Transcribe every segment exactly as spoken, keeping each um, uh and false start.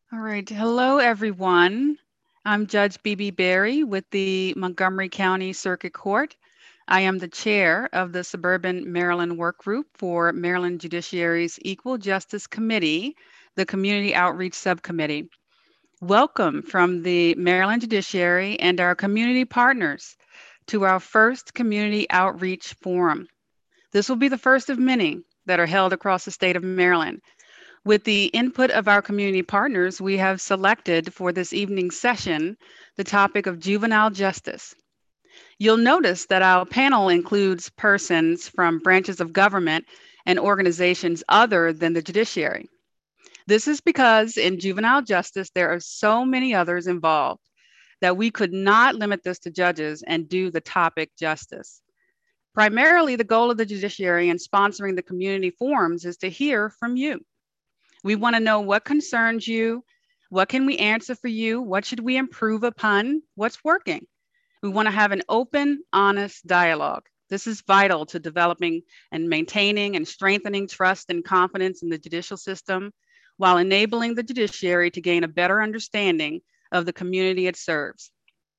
All right. Hello, everyone. I'm Judge B B Berry with the Montgomery County Circuit Court. I am the chair of the Suburban Maryland Work Group for Maryland Judiciary's Equal Justice Committee, the Community Outreach Subcommittee. Welcome from the Maryland Judiciary and our community partners to our first Community Outreach Forum. This will be the first of many that are held across the state of Maryland. With the input of our community partners, we have selected for this evening's session the topic of juvenile justice. You'll notice that our panel includes persons from branches of government and organizations other than the judiciary. This is because in juvenile justice, there are so many others involved that we could not limit this to judges and do the topic justice. Primarily, the goal of the judiciary in sponsoring the community forums is to hear from you. We want to know what concerns you, what can we answer for you, what should we improve upon, what's working. We want to have an open, honest dialogue. This is vital to developing and maintaining and strengthening trust and confidence in the judicial system while enabling the judiciary to gain a better understanding of the community it serves.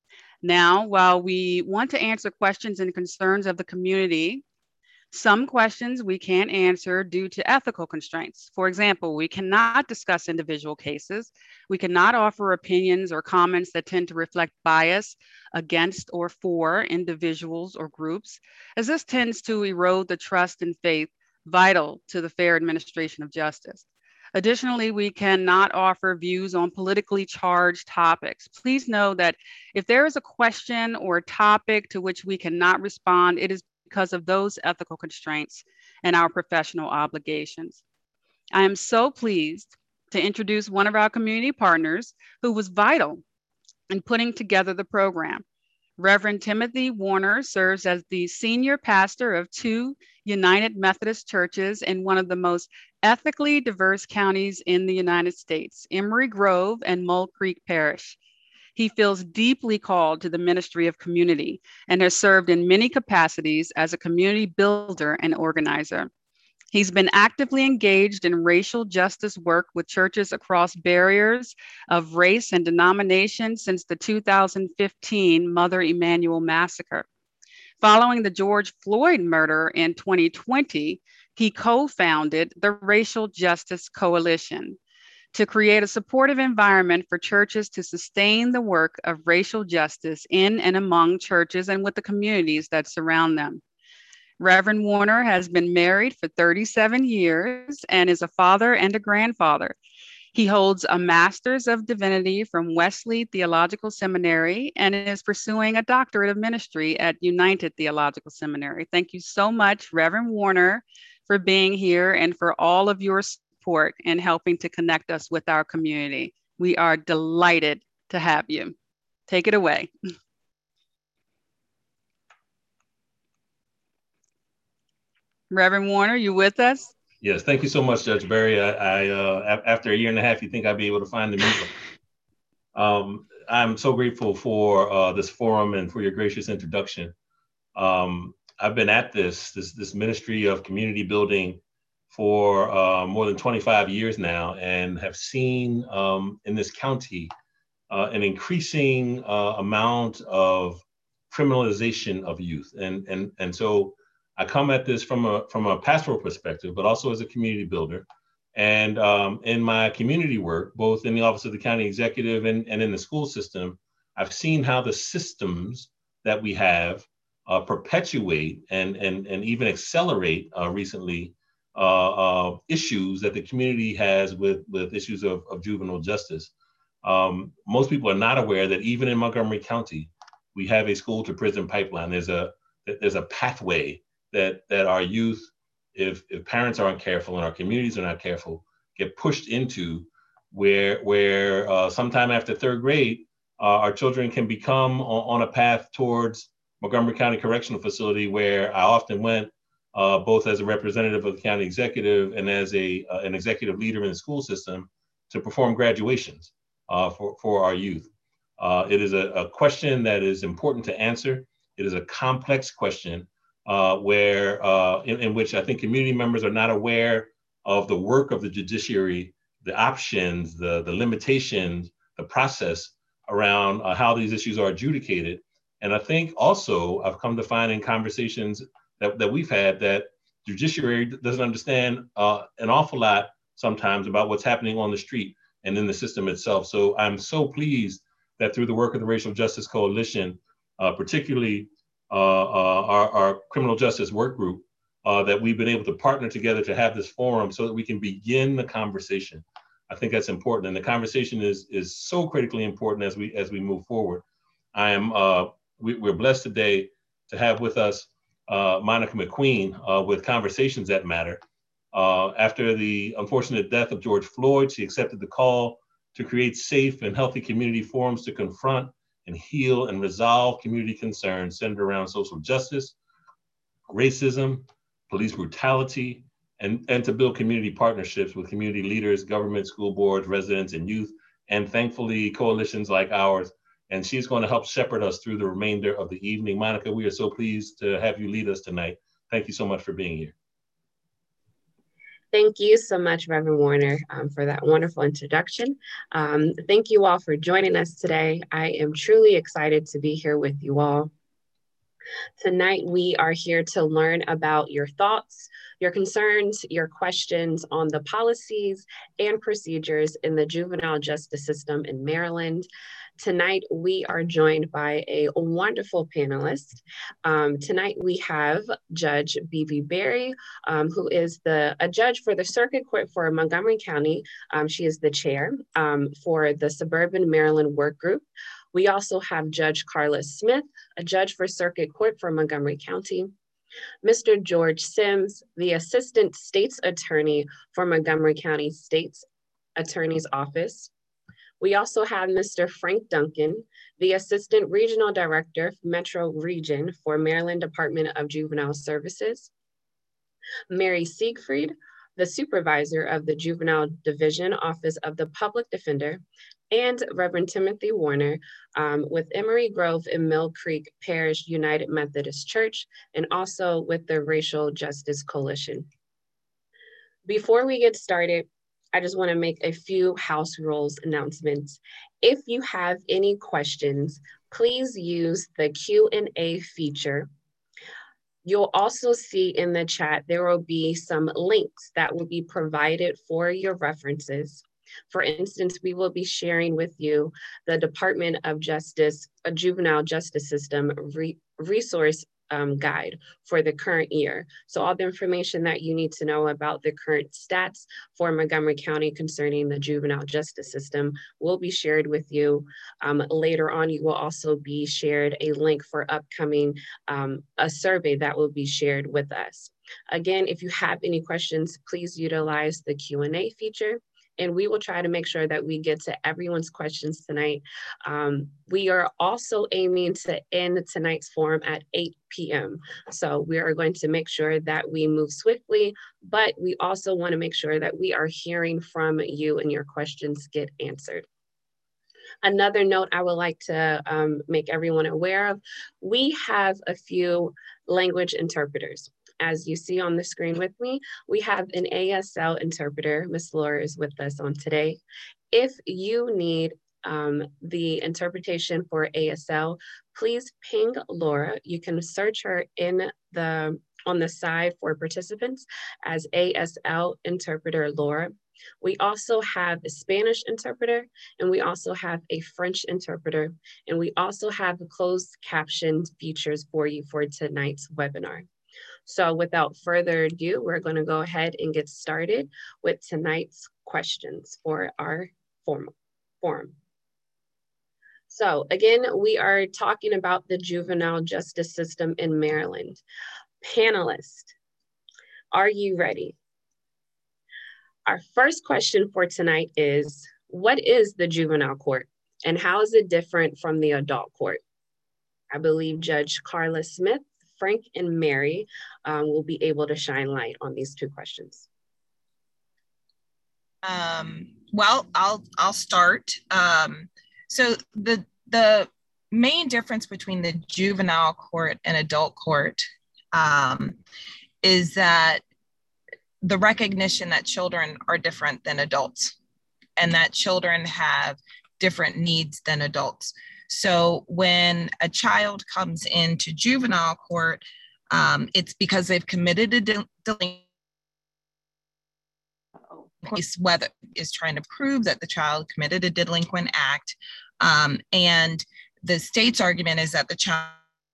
Now, while we want to answer questions and concerns of the community, some questions we can't answer due to ethical constraints. For example, we cannot discuss individual cases. We cannot offer opinions or comments that tend to reflect bias against or for individuals or groups, as this tends to erode the trust and faith vital to the fair administration of justice. Additionally, we cannot offer views on politically charged topics. Please know that if there is a question or a topic to which we cannot respond, it is because of those ethical constraints and our professional obligations. I am so pleased to introduce one of our community partners who was vital in putting together the program. Reverend Timothy Warner serves as the senior pastor of two United Methodist churches in one of the most ethically diverse counties in the United States, Emory Grove and Mole Creek Parish. He feels deeply called to the ministry of community and has served in many capacities as a community builder and organizer. He's been actively engaged in racial justice work with churches across barriers of race and denomination since the two thousand fifteen Mother Emanuel Massacre. Following the George Floyd murder in twenty twenty, he co-founded the Racial Justice Coalition to create a supportive environment for churches to sustain the work of racial justice in and among churches and with the communities that surround them. Reverend Warner has been married for thirty-seven years and is a father and a grandfather. He holds a Master's of Divinity from Wesley Theological Seminary and is pursuing a doctorate of ministry at United Theological Seminary. Thank you so much, Reverend Warner, for being here and for all of your support in helping to connect us with our community. We are delighted to have you. Take it away. Reverend Warner, you with us? Yes, thank you so much, Judge Berry. I, I uh, after a year and a half, you think I'd be able to find the music. Um, I'm so grateful for uh, this forum and for your gracious introduction. Um, I've been at this, this, this ministry of community building for uh, more than twenty-five years now and have seen um, in this county uh, an increasing uh, amount of criminalization of youth. And, and, and so I come at this from a, from a pastoral perspective, but also as a community builder. And um, in my community work, both in the Office of the County Executive and, and in the school system, I've seen how the systems that we have uh, perpetuate and, and, and even accelerate uh, recently uh, uh, issues that the community has with, with issues of, of juvenile justice. Um, most people are not aware that even in Montgomery County, we have a school to prison pipeline. There's a, there's a pathway that, that our youth, if, if parents aren't careful and our communities are not careful, get pushed into where, where uh, sometime after third grade, uh, our children can become on, on a path towards Montgomery County Correctional Facility, where I often went uh, both as a representative of the county executive and as a, uh, an executive leader in the school system to perform graduations uh, for, for our youth. Uh, it is a, a question that is important to answer. It is a complex question uh, where, uh, in, in which I think community members are not aware of the work of the judiciary the options, the, the limitations, the process around uh, how these issues are adjudicated. And I think also I've come to find in conversations that, that we've had that judiciary doesn't understand uh, an awful lot sometimes about what's happening on the street and in the system itself. So I'm so pleased that through the work of the Racial Justice Coalition, uh, particularly uh, uh, our, our criminal justice work group, uh, that we've been able to partner together to have this forum so that we can begin the conversation. I think that's important, and the conversation is is so critically important as we as we move forward. I am uh, we, we're blessed today to have with us uh, Monica McQueen uh, with Conversations That Matter. Uh, after the unfortunate death of George Floyd, she accepted the call to create safe and healthy community forums to confront and heal and resolve community concerns centered around social justice, racism, police brutality, and, and to build community partnerships with community leaders, government, school boards, residents, and youth, and thankfully coalitions like ours. And she's going to help shepherd us through the remainder of the evening. Monica, we are so pleased to have you lead us tonight. Thank you so much for being here. Thank you so much, Reverend Warner, um, for that wonderful introduction. Um, thank you all for joining us today. I am truly excited to be here with you all. Tonight, we are here to learn about your thoughts, your concerns, your questions on the policies and procedures in the juvenile justice system in Maryland. Tonight, we are joined by a wonderful panelist. Um, tonight, we have Judge Bibi Berry, um, who is the a judge for the Circuit Court for Montgomery County. Um, she is the chair um, for the Suburban Maryland Work Group. We also have Judge Carla Smith, a judge for Circuit Court for Montgomery County. Mister George Sims, the Assistant State's Attorney for Montgomery County State's Attorney's Office. We also have Mister Frank Duncan, the Assistant Regional Director, Metro Region for Maryland Department of Juvenile Services. Mary Siegfried, the Supervisor of the Juvenile Division Office of the Public Defender, and Reverend Timothy Warner um, with Emory Grove and Mill Creek Parish United Methodist Church, and also with the Racial Justice Coalition. Before we get started, I just want to make a few house rules announcements. If you have any questions, please use the Q and A feature. You'll also see in the chat, there will be some links that will be provided for your references. For instance, we will be sharing with you the Department of Justice, a Juvenile Justice System re resource um, guide for the current year. So all the information that you need to know about the current stats for Montgomery County concerning the juvenile justice system will be shared with you. Um, later on, you will also be shared a link for upcoming, um, a survey that will be shared with us. Again, if you have any questions, please utilize the Q and A feature, and we will try to make sure that we get to everyone's questions tonight. Um, we are also aiming to end tonight's forum at eight p m So we are going to make sure that we move swiftly, but we also want to make sure that we are hearing from you and your questions get answered. Another note I would like to um, make everyone aware of, we have a few language interpreters. As you see on the screen with me, we have an A S L interpreter. Miz Laura is with us on today. If you need um, the interpretation for A S L, please ping Laura. You can search her in the on the side for participants as A S L interpreter Laura. We also have a Spanish interpreter, and we also have a French interpreter, and we also have closed caption features for you for tonight's webinar. So without further ado, we're going to go ahead and get started with tonight's questions for our forum. So again, we are talking about the juvenile justice system in Maryland. Panelists, are you ready? Our first question for tonight is, what is the juvenile court and how is it different from the adult court? I believe Judge Carla Smith, Frank, and Mary um, will be able to shine light on these two questions. Um, well, I'll I'll start. Um, so the the main difference between the juvenile court and adult court um, is that the recognition that children are different than adults. and that children have different needs than adults. So when a child comes into juvenile court, um, it's because they've committed a delinquency, whether is trying to prove that the child committed a delinquent act. Um, and the state's argument is that the child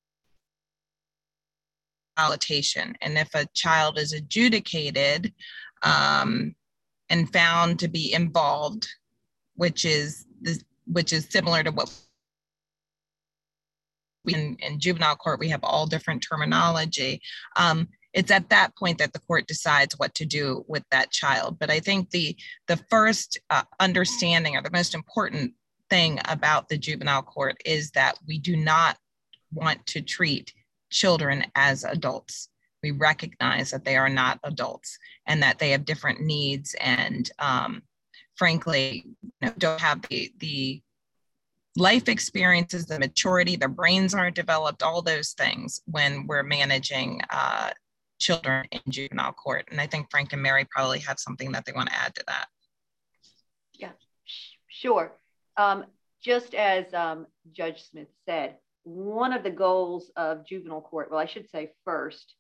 and if a child is adjudicated um, and found to be involved, which is this, which is similar to what we in, in juvenile court, we have all different terminology. Um, it's at that point that the court decides what to do with that child. But I think the the first uh, understanding or the most important thing about the juvenile court is that we do not want to treat children as adults. We recognize that they are not adults and that they have different needs and um, frankly, you know, don't have the, the life experiences, the maturity, their brains aren't developed, all those things when we're managing uh, children in juvenile court. And I think Frank and Mary probably have something that they want to add to that. Yeah, sure. Um, just as um, Judge Smith said, one of the goals of juvenile court, well, I should say first,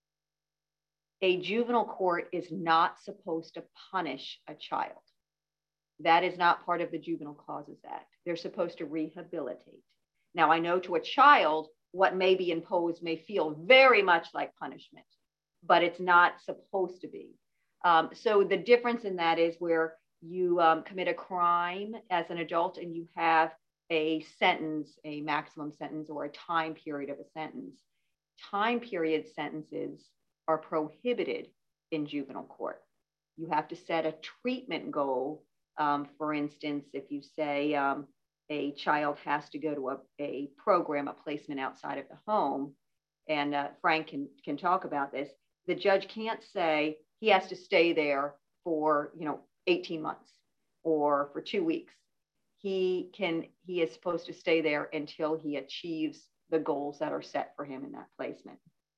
a juvenile court is not supposed to punish a child. That is not part of the Juvenile Causes Act. They're supposed to rehabilitate. Now, I know to a child, what may be imposed may feel very much like punishment, but it's not supposed to be. Um, so the difference in that is where you um, commit a crime as an adult and you have a sentence, a maximum sentence, or a time period of a sentence. Time period sentences are prohibited in juvenile court. You have to set a treatment goal. Um, for instance, if you say um, a child has to go to a, a program, a placement outside of the home, and uh, Frank can, can talk about this, the judge can't say he has to stay there for, you know, eighteen months or for two weeks. He can, he is supposed to stay there until he achieves the goals that are set for him in that placement.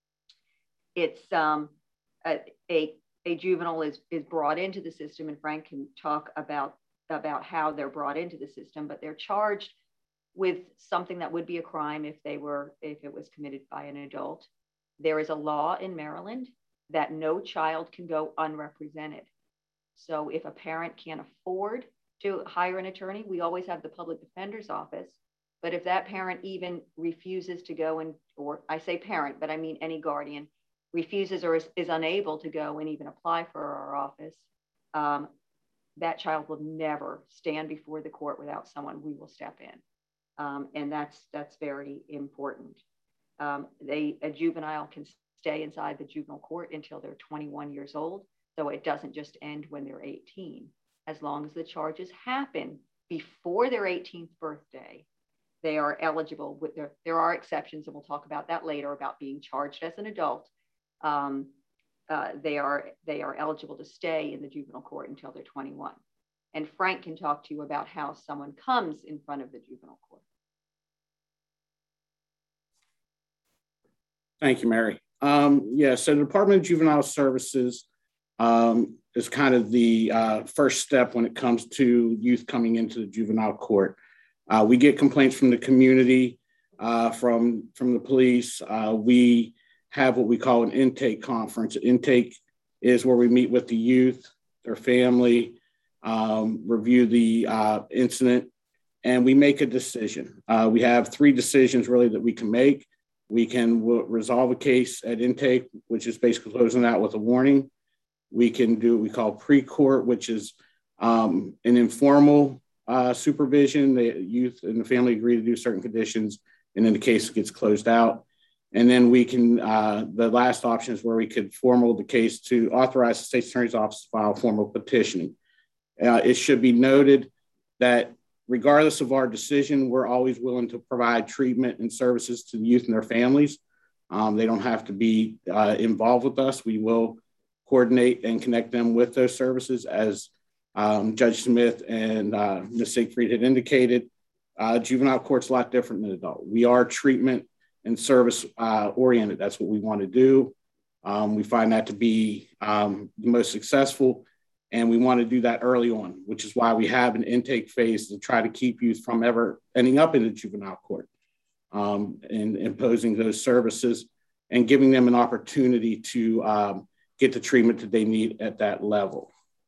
It's um, a, a, a juvenile is, is brought into the system, and Frank can talk about, about how they're brought into the system, but they're charged with something that would be a crime if they were, if it was committed by an adult. There is a law in Maryland that no child can go unrepresented. So if a parent can't afford to hire an attorney, we always have the public defender's office. But if that parent even refuses to go and, or I say parent, but I mean any guardian, refuses or is, is unable to go and even apply for our office, um, that child will never stand before the court without someone. We will step in. Um, and that's, that's very important. Um, they, a juvenile can stay inside the juvenile court until they're twenty-one years old. So it doesn't just end when they're eighteen. As long as the charges happen before their eighteenth birthday, they are eligible. With their, there are exceptions, and we'll talk about that later about being charged as an adult. Um, uh, they are they are eligible to stay in the juvenile court until they're twenty-one. And Frank can talk to you about how someone comes in front of the juvenile court. Thank you, Mary. Um, yeah, so the Department of Juvenile Services um, is kind of the uh, first step when it comes to youth coming into the juvenile court. Uh, we get complaints from the community, uh, from, from the police. Uh, we have what we call an intake conference. Intake is where we meet with the youth, their family, um, review the uh, incident, and we make a decision. Uh, we have three decisions really that we can make. We can w- resolve a case at intake, which is basically closing out with a warning. We can do what we call pre-court, which is um, an informal uh, supervision. The youth and the family agree to do certain conditions, and then the case gets closed out. And then we can, uh, the last option is where we could formal the case to authorize the State's Attorney's Office to file formal petitioning. Uh, it should be noted that regardless of our decision, we're always willing to provide treatment and services to the youth and their families. Um, they don't have to be uh, involved with us. We will coordinate and connect them with those services. As um, Judge Smith and uh, Miz Siegfried had indicated, uh, juvenile court's a lot different than adult. We are treatment and service uh, oriented. That's what we want to do. Um, we find that to be um, the most successful. And we want to do that early on, which is why we have an intake phase to try to keep youth from ever ending up in the juvenile court, um, and imposing those services and giving them an opportunity to um, get the treatment that they need at that level.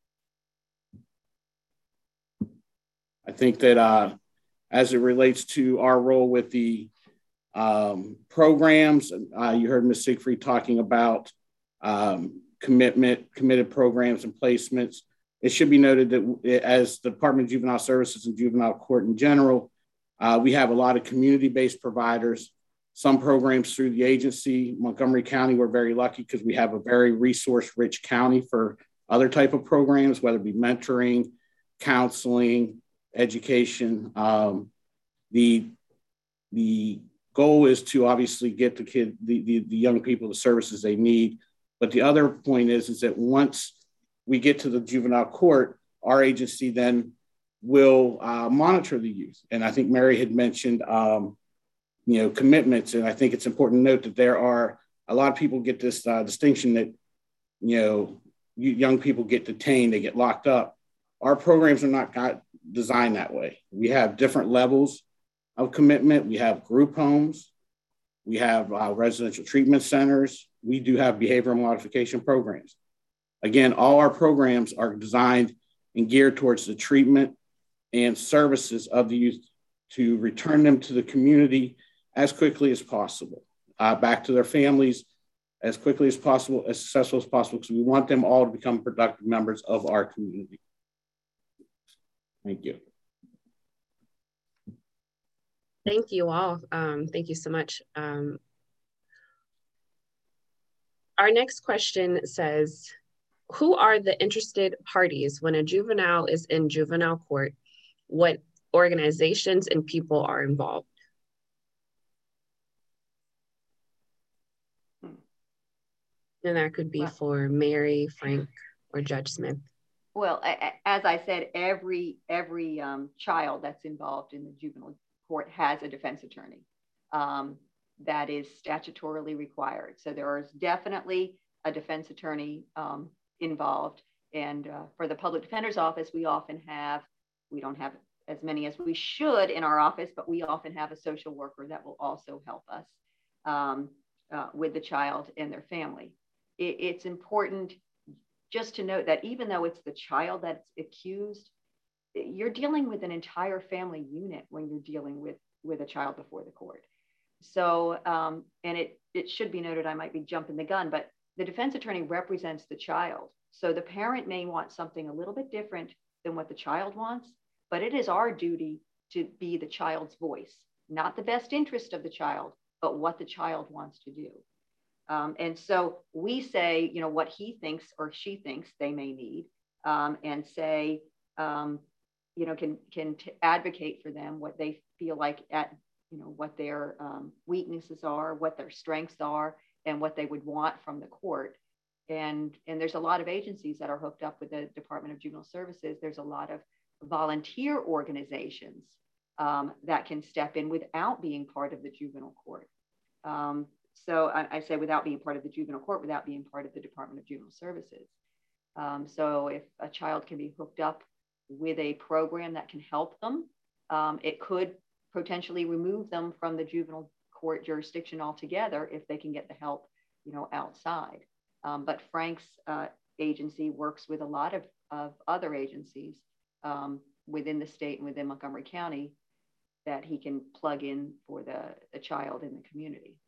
I think that uh, as it relates to our role with the um, programs, uh, you heard Miz Siegfried talking about um, commitment, committed programs and placements. It should be noted that as the Department of Juvenile Services and Juvenile Court in general, uh, we have a lot of community-based providers, some programs through the agency. Montgomery County, we're very lucky because we have a very resource-rich county for other type of programs, whether it be mentoring, counseling, education. Um, the, the goal is to obviously get the kid, the, the, the young people the services they need. But the other point is, is that once we get to the juvenile court, our agency then will uh, monitor the youth. And I think Mary had mentioned, um, you know, commitments. And I think it's important to note that there are, a lot of people get this uh, distinction that, you know, you, young people get detained, they get locked up. Our programs are not got, designed that way. We have different levels of commitment. We have group homes. We have uh, residential treatment centers. We do have behavioral modification programs. Again, all our programs are designed and geared towards the treatment and services of the youth to return them to the community as quickly as possible, uh, back to their families as quickly as possible, as successful as possible, because we want them all to become productive members of our community. Thank you. Thank you all. Um, thank you so much. Um, our next question says, who are the interested parties when a juvenile is in juvenile court? What organizations and people are involved? And that could be well, for Mary, Frank, or Judge Smith. Well, as I said, every every um, child that's involved in the juvenile court has a defense attorney. Um, that is statutorily required. So there is definitely a defense attorney um, involved. And uh, for the public defender's office, we often have, we don't have as many as we should in our office, but we often have a social worker that will also help us um, uh, with the child and their family. It, it's important just to note that even though it's the child that's accused, you're dealing with an entire family unit when you're dealing with, with a child before the court. So, um, and it, it should be noted, I might be jumping the gun, but the defense attorney represents the child. So the parent may want something a little bit different than what the child wants, but it is our duty to be the child's voice, not the best interest of the child, but what the child wants to do. Um, and so we say, you know, what he thinks or she thinks they may need, um, and say, um, you know, can, can t- advocate for them what they feel like at, you know, what their um, weaknesses are, what their strengths are, and what they would want from the court. And, and there's a lot of agencies that are hooked up with the Department of Juvenile Services. There's a lot of volunteer organizations um, that can step in without being part of the juvenile court. Um, so I, I say without being part of the juvenile court, without being part of the Department of Juvenile Services. Um, so if a child can be hooked up with a program that can help them, um, it could potentially remove them from the juvenile court jurisdiction altogether if they can get the help, you know, outside. Um, but Frank's uh, agency works with a lot of, of other agencies um, within the state and within Montgomery County that he can plug in for the, the child in the community.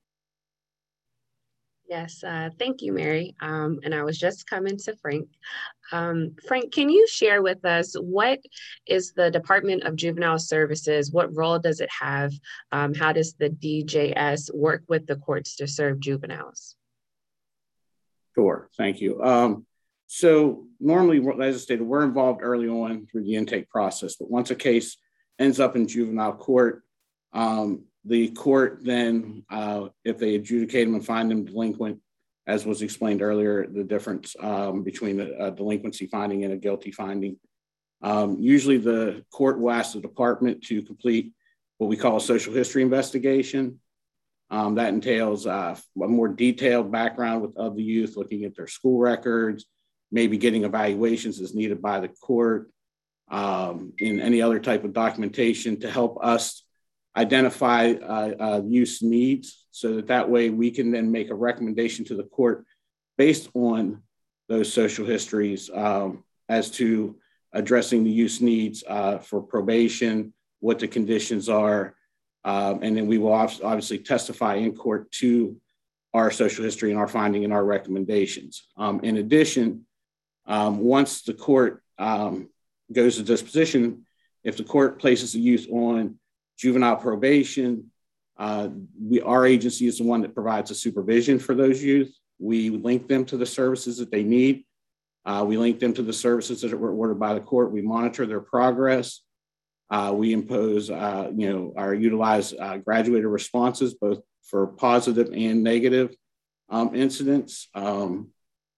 Yes, uh, thank you, Mary. Um, and I was just coming to Frank. Um, Frank, can you share with us what is the Department of Juvenile Services? What role does it have? Um, how does the D J S work with the courts to serve juveniles? Sure, thank you. Um, so normally, as I stated, we're involved early on through the intake process, but once a case ends up in juvenile court, um, the court then, uh, if they adjudicate them and find them delinquent, as was explained earlier, the difference um, between a, a delinquency finding and a guilty finding. Um, usually the court will ask the department to complete what we call a social history investigation. Um, that entails uh, a more detailed background with, of the youth, looking at their school records, maybe getting evaluations as needed by the court, um, in any other type of documentation to help us identify uh, uh, use needs, so that that way we can then make a recommendation to the court based on those social histories um, as to addressing the use needs uh, for probation, what the conditions are, um, and then we will obviously testify in court to our social history and our finding and our recommendations. Um, in addition, um, once the court um, goes to disposition, if the court places the youth on juvenile probation, uh, we, our agency is the one that provides the supervision for those youth. We link them to the services that they need. Uh, we link them to the services that were ordered by the court. We monitor their progress. Uh, we impose, uh, you know, or utilize uh, graduated responses, both for positive and negative um, incidents. Um,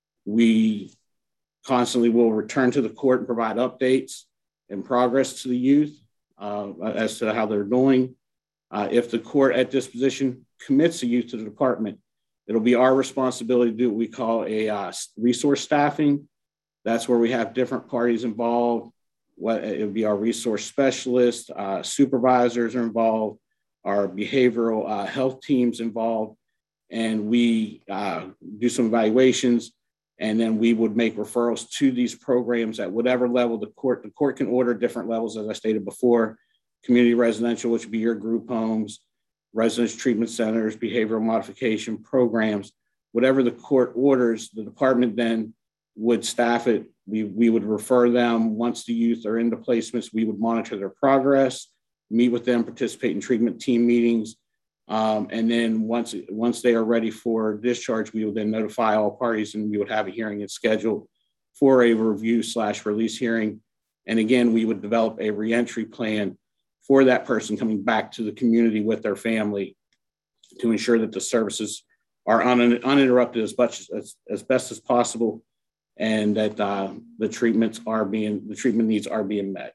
we constantly will return to the court and provide updates and progress to the youth uh, as to how they're doing. Uh, if the court at disposition commits the youth to the department, it'll be our responsibility to do what we call a uh, resource staffing. That's where we have different parties involved. What it would be our resource specialists, uh, supervisors are involved, our behavioral uh, health teams involved, and we uh, do some evaluations, and then we would make referrals to these programs at whatever level the court, the court can order different levels, as I stated before, community residential, which would be your group homes, residence treatment centers, behavioral modification programs, whatever the court orders, the department then would staff it. We, we would refer them. Once the youth are into placements, we would monitor their progress, meet with them, participate in treatment team meetings. Um, and then once, once they are ready for discharge, we would then notify all parties and we would have a hearing and scheduled for a review slash release hearing. And again, we would develop a reentry plan for that person coming back to the community with their family to ensure that the services are un uninterrupted as much as, as best as possible, and that uh, the treatments are being, the treatment needs are being met.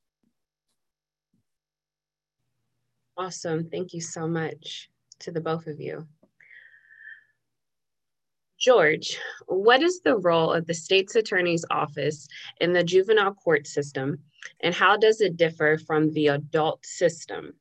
Awesome. Thank you so much to the both of you. George, what is the role of the state's attorney's office in the juvenile court system, and how does it differ from the adult system?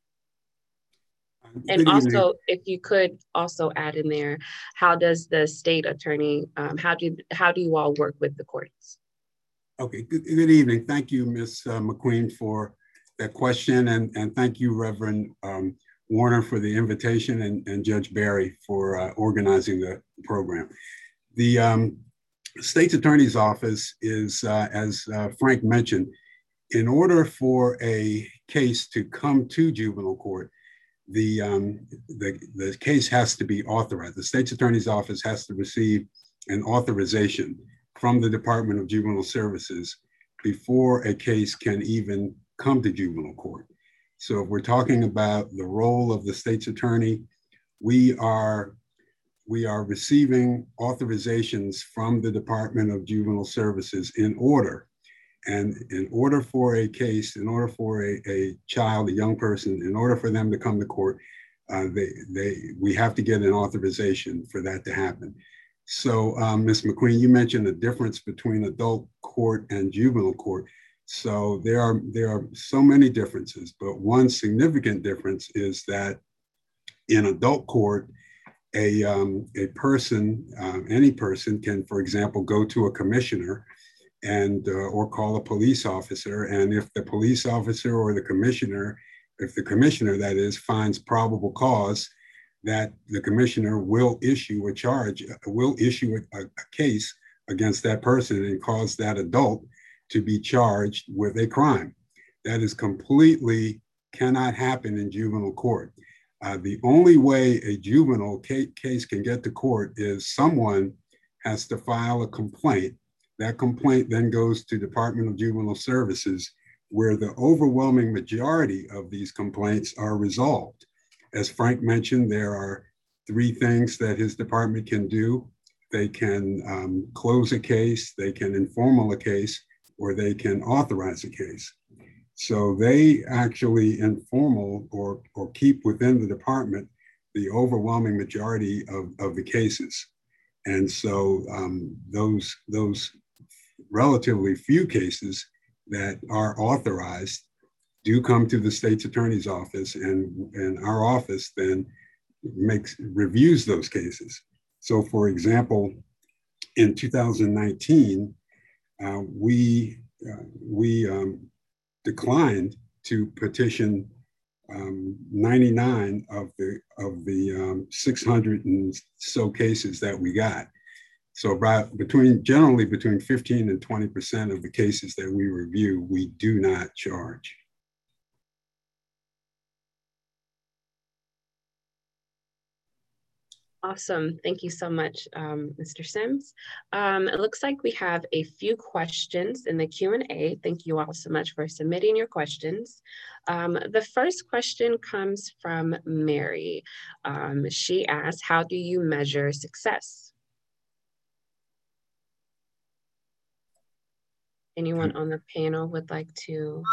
And also, if you could also add in there, how does the state attorney, um, how do how do you all work with the courts? Okay, good, good evening. Thank you, Miz Uh, McQueen, for that question, and, and thank you, Reverend um, Warner, for the invitation, and, and Judge Barry for uh, organizing the program. The um, state's attorney's office is, uh, as uh, Frank mentioned, in order for a case to come to juvenile court, the, um, the, the case has to be authorized. The state's attorney's office has to receive an authorization from the Department of Juvenile Services before a case can even come to juvenile court. So if we're talking about the role of the state's attorney, we are, we are receiving authorizations from the Department of Juvenile Services in order. And in order for a case, in order for a, a child, a young person, in order for them to come to court, uh, they, they, we have to get an authorization for that to happen. So um, Miz McQueen, you mentioned the difference between adult court and juvenile court. So there are, there are so many differences, but one significant difference is that in adult court, a, um, a person, um, any person can, for example, go to a commissioner and uh, or call a police officer. And if the police officer or the commissioner, if the commissioner, that is, finds probable cause, that the commissioner will issue a charge, will issue a, a case against that person and cause that adult to be charged with a crime. That is completely cannot happen in juvenile court. Uh, the only way a juvenile ca case can get to court is someone has to file a complaint. That complaint then goes to Department of Juvenile Services, where the overwhelming majority of these complaints are resolved. As Frank mentioned, there are three things that his department can do. They can um, close a case, they can informal a case, or they can authorize a case. So they actually informal or, or keep within the department the overwhelming majority of, of the cases. And so um, those, those relatively few cases that are authorized do come to the state's attorney's office, and, and our office then makes reviews those cases. So for example, in two thousand nineteen, uh, we, uh, we um, declined to petition um, ninety-nine of the, of the um, six hundred and so cases that we got. So about between, generally between fifteen and twenty percent of the cases that we review, we do not charge. Awesome. Thank you so much, um, Mister Sims. Um, it looks like we have a few questions in the Q and A. Thank you all so much for submitting your questions. Um, the first question comes from Mary. Um, she asked, how do you measure success? Anyone on the panel would like to?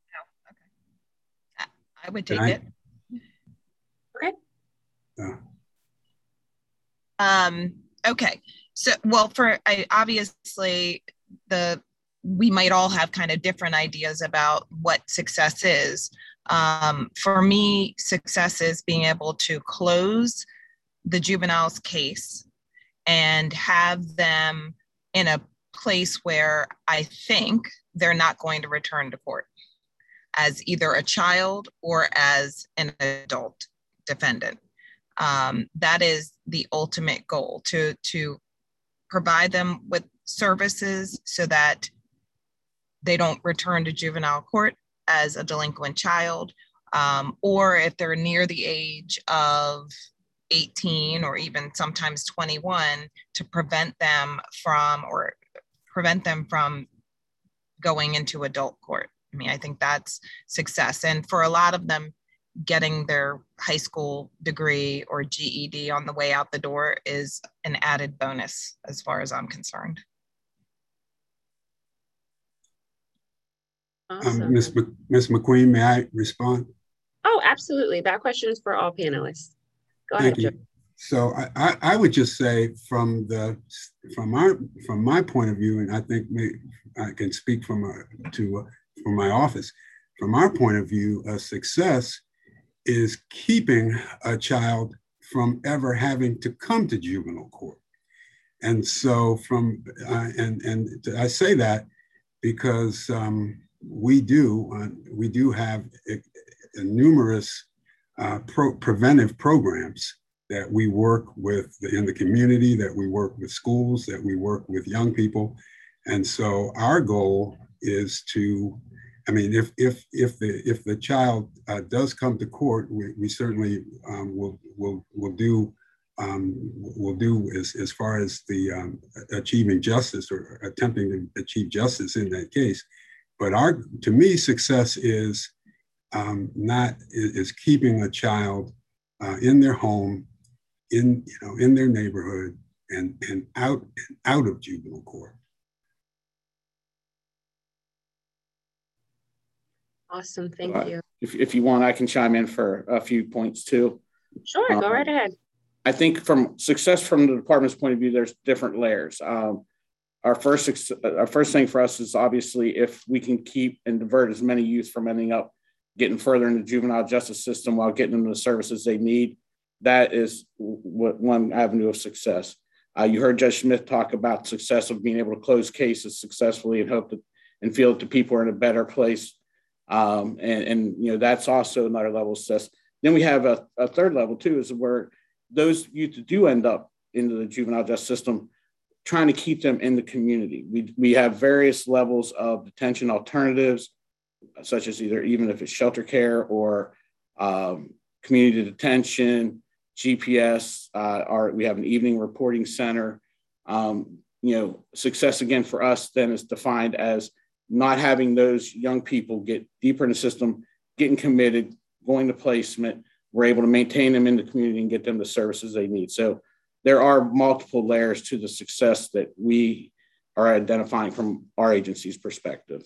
I would take I, it. Okay. Uh, Um, okay, so, well, for, I, obviously, the, we might all have kind of different ideas about what success is. Um, for me, success is being able to close the juvenile's case and have them in a place where I think they're not going to return to court as either a child or as an adult defendant. Um, that is the ultimate goal, to, to provide them with services so that they don't return to juvenile court as a delinquent child, um, or if they're near the age of eighteen or even sometimes twenty-one, to prevent them from, or prevent them from going into adult court. I mean, I think that's success. And for a lot of them, getting their high school degree or G E D on the way out the door is an added bonus as far as I'm concerned. Awesome. um, Miz Miz McQueen, may I respond? Oh, absolutely. That question is for all panelists. Go Thank ahead, you. Joe. So I, I, I would just say from the from our from my point of view, and I think maybe I can speak from a, to uh, from my office. From our point of view, a success is keeping a child from ever having to come to juvenile court. And so from uh, and and I say that because um, we do uh, we do have a, a numerous uh, pro preventive programs that we work with in the community, that we work with schools, that we work with young people. And so our goal is to, I mean, if if if the if the child uh, does come to court, we, we certainly um, will will will do um, will do as as far as the um, achieving justice or attempting to achieve justice in that case. But our, to me, success is um, not is keeping a child uh, in their home, in you know in their neighborhood, and and out out of juvenile court. Awesome, thank Uh, you. If, if you want, I can chime in for a few points too. Sure, um, go right ahead. I think from success from the department's point of view, there's different layers. Um, our first our first thing for us is obviously if we can keep and divert as many youth from ending up getting further in the juvenile justice system while getting them the services they need, that is what one avenue of success. Uh, you heard Judge Smith talk about success of being able to close cases successfully and hope that and feel that the people are in a better place. Um, and, and, you know, that's also another level of success. Then we have a, a third level too, is where those youth that do end up into the juvenile justice system, trying to keep them in the community. We, we have various levels of detention alternatives, such as either even if it's shelter care or um, community detention, G P S, uh, our, we have an evening reporting center. Um, you know, success again for us then is defined as not having those young people get deeper in the system, getting committed, going to placement. We're able to maintain them in the community and get them the services they need. So there are multiple layers to the success that we are identifying from our agency's perspective.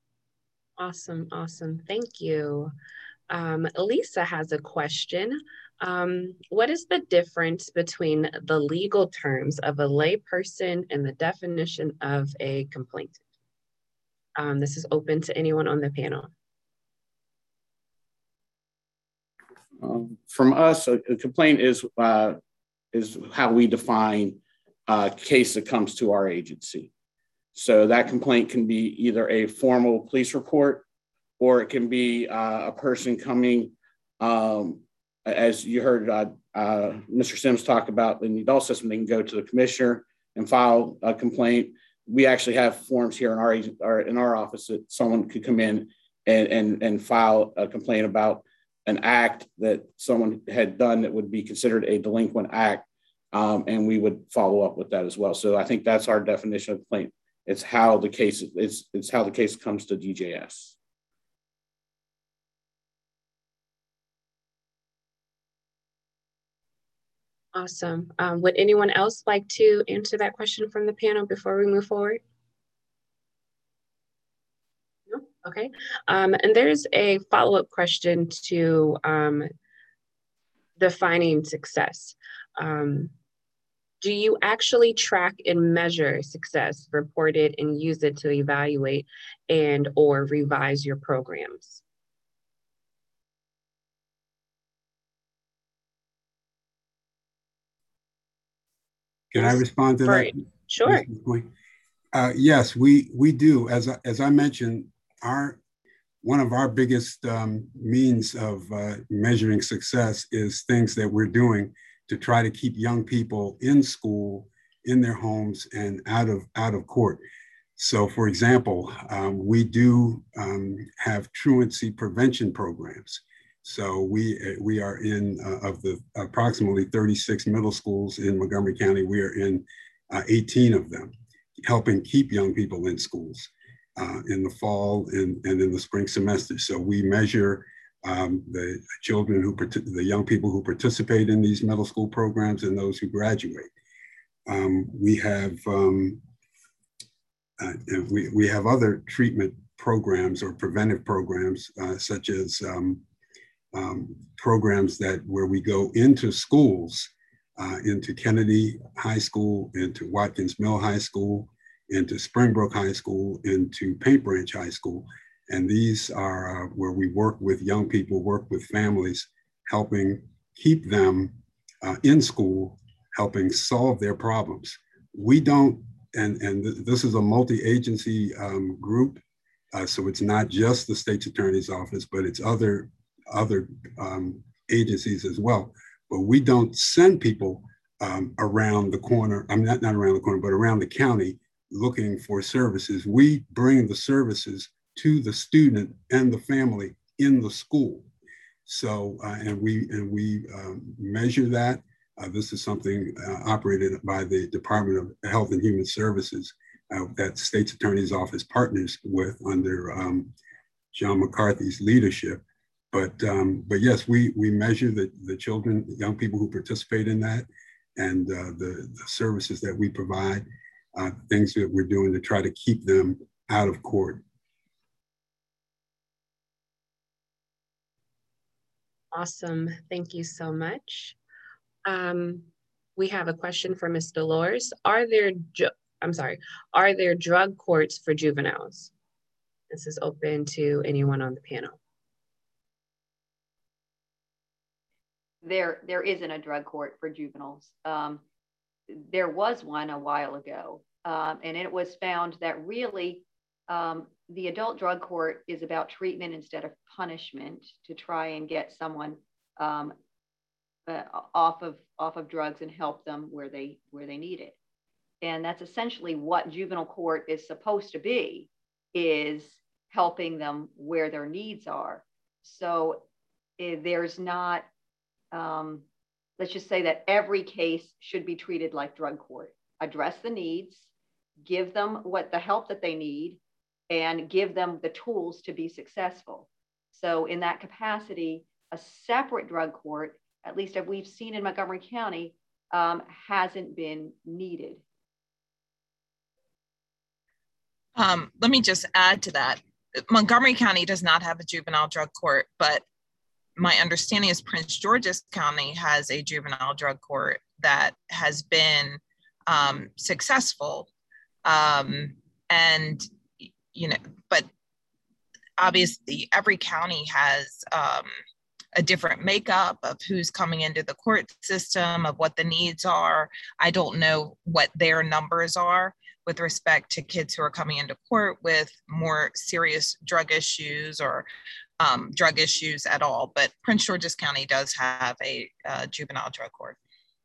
Awesome, awesome. Thank you. Um, Lisa has a question. Um, what is the difference between the legal terms of a layperson and the definition of a complainant? Um, this is open to anyone on the panel. Um, from us, a, a complaint is uh, is how we define a case that comes to our agency. So that complaint can be either a formal police report, or it can be uh, a person coming, um, as you heard uh, uh, Mister Sims talk about in the adult system, they can go to the commissioner and file a complaint. We actually have forms here in our, our in our office that someone could come in and, and, and file a complaint about an act that someone had done that would be considered a delinquent act, um, and we would follow up with that as well. So I think that's our definition of complaint. It's how the case it's it's how the case comes to D J S. Awesome. Um, would anyone else like to answer that question from the panel before we move forward? No? Okay. Um, and there's a follow-up question to um, defining success. Um, Do you actually track and measure success reported and use it to evaluate and or revise your programs? Can I respond to that? Sure. Uh, yes, we we do. As I, as I mentioned, our one of our biggest um, means of uh, measuring success is things that we're doing to try to keep young people in school, in their homes, and out of out of court. So, for example, um, we do um, have truancy prevention programs. So we we are in uh, of the approximately thirty-six middle schools in Montgomery County, we are in uh, eighteen of them, helping keep young people in schools uh, in the fall and, and in the spring semester. So we measure Um, the children who, the young people who participate in these middle school programs and those who graduate. Um, we have um, uh, we, we have other treatment programs or preventive programs, uh, such as um, um, programs that where we go into schools, uh, into Kennedy High School, into Watkins Mill High School, into Springbrook High School, into Paint Branch High School. And these are uh, where we work with young people, work with families, helping keep them uh, in school, helping solve their problems. We don't, and, and th this is a multi-agency um, group, uh, so it's not just the state's attorney's office, but it's other, other um, agencies as well. But we don't send people um, around the corner, I'm not, not around the corner, but around the county looking for services. We bring the services to the student and the family in the school. So, uh, and we and we um, measure that. Uh, this is something uh, operated by the Department of Health and Human Services uh, that the State's Attorney's Office partners with under um, John McCarthy's leadership. But um, but yes, we we measure the the children, young people who participate in that, and uh, the, the services that we provide, uh, things that we're doing to try to keep them out of court. Awesome. Thank you so much. Um, we have a question for Miz Delors. Are there, I'm sorry, are there drug courts for juveniles? This is open to anyone on the panel. There, there isn't a drug court for juveniles. Um, there was one a while ago, um, and it was found that really um, the adult drug court is about treatment instead of punishment to try and get someone um, uh, off of off of drugs and help them where they where they need it. And that's essentially what juvenile court is supposed to be, is helping them where their needs are. So uh, there's not, um, let's just say that every case should be treated like drug court. Address the needs, give them what the help that they need, and give them the tools to be successful. So in that capacity, a separate drug court, at least as we've seen in Montgomery County, um, hasn't been needed. Um, let me just add to that. Montgomery County does not have a juvenile drug court, but my understanding is Prince George's County has a juvenile drug court that has been um, successful. Um, and, you know, but obviously every county has um, a different makeup of who's coming into the court system, of what the needs are. I don't know what their numbers are with respect to kids who are coming into court with more serious drug issues or um, drug issues at all. But Prince George's County does have a, a juvenile drug court.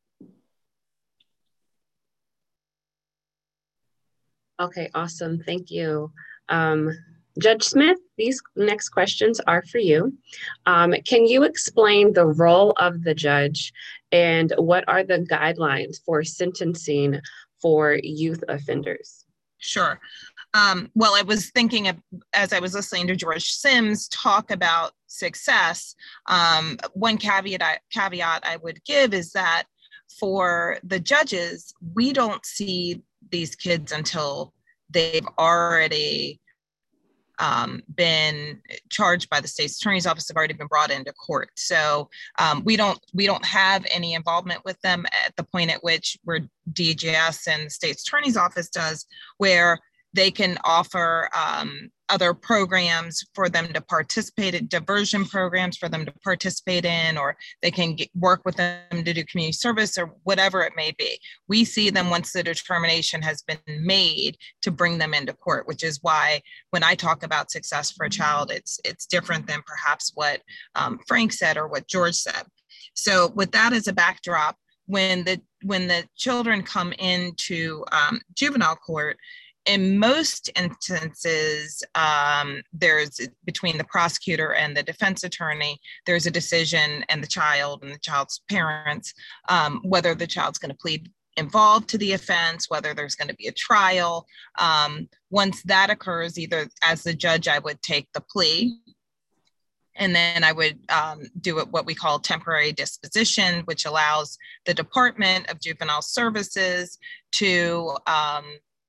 Okay, awesome. Thank you. Um, Judge Smith, these next questions are for you. Um, can you explain the role of the judge and what are the guidelines for sentencing for youth offenders? Sure. Um, well, I was thinking of, as I was listening to George Sims talk about success, um, one caveat I, caveat I would give is that for the judges, we don't see these kids until they've already Um, been charged by the state's attorney's office, have already been brought into court. So um, we don't we don't have any involvement with them at the point at which where D J S and the state's attorney's office does, where they can offer um, other programs for them to participate in, diversion programs for them to participate in, or they can get, work with them to do community service or whatever it may be. We see them once the determination has been made to bring them into court, which is why when I talk about success for a child, it's it's different than perhaps what um, Frank said or what George said. So with that as a backdrop, when the when the children come into um, juvenile court, in most instances, um, there's between the prosecutor and the defense attorney, there's a decision and the child and the child's parents, um, whether the child's going to plead involved to the offense, whether there's going to be a trial. Um, once that occurs, either as the judge, I would take the plea, and then I would um, do it, what we call temporary disposition, which allows the Department of Juvenile Services to um,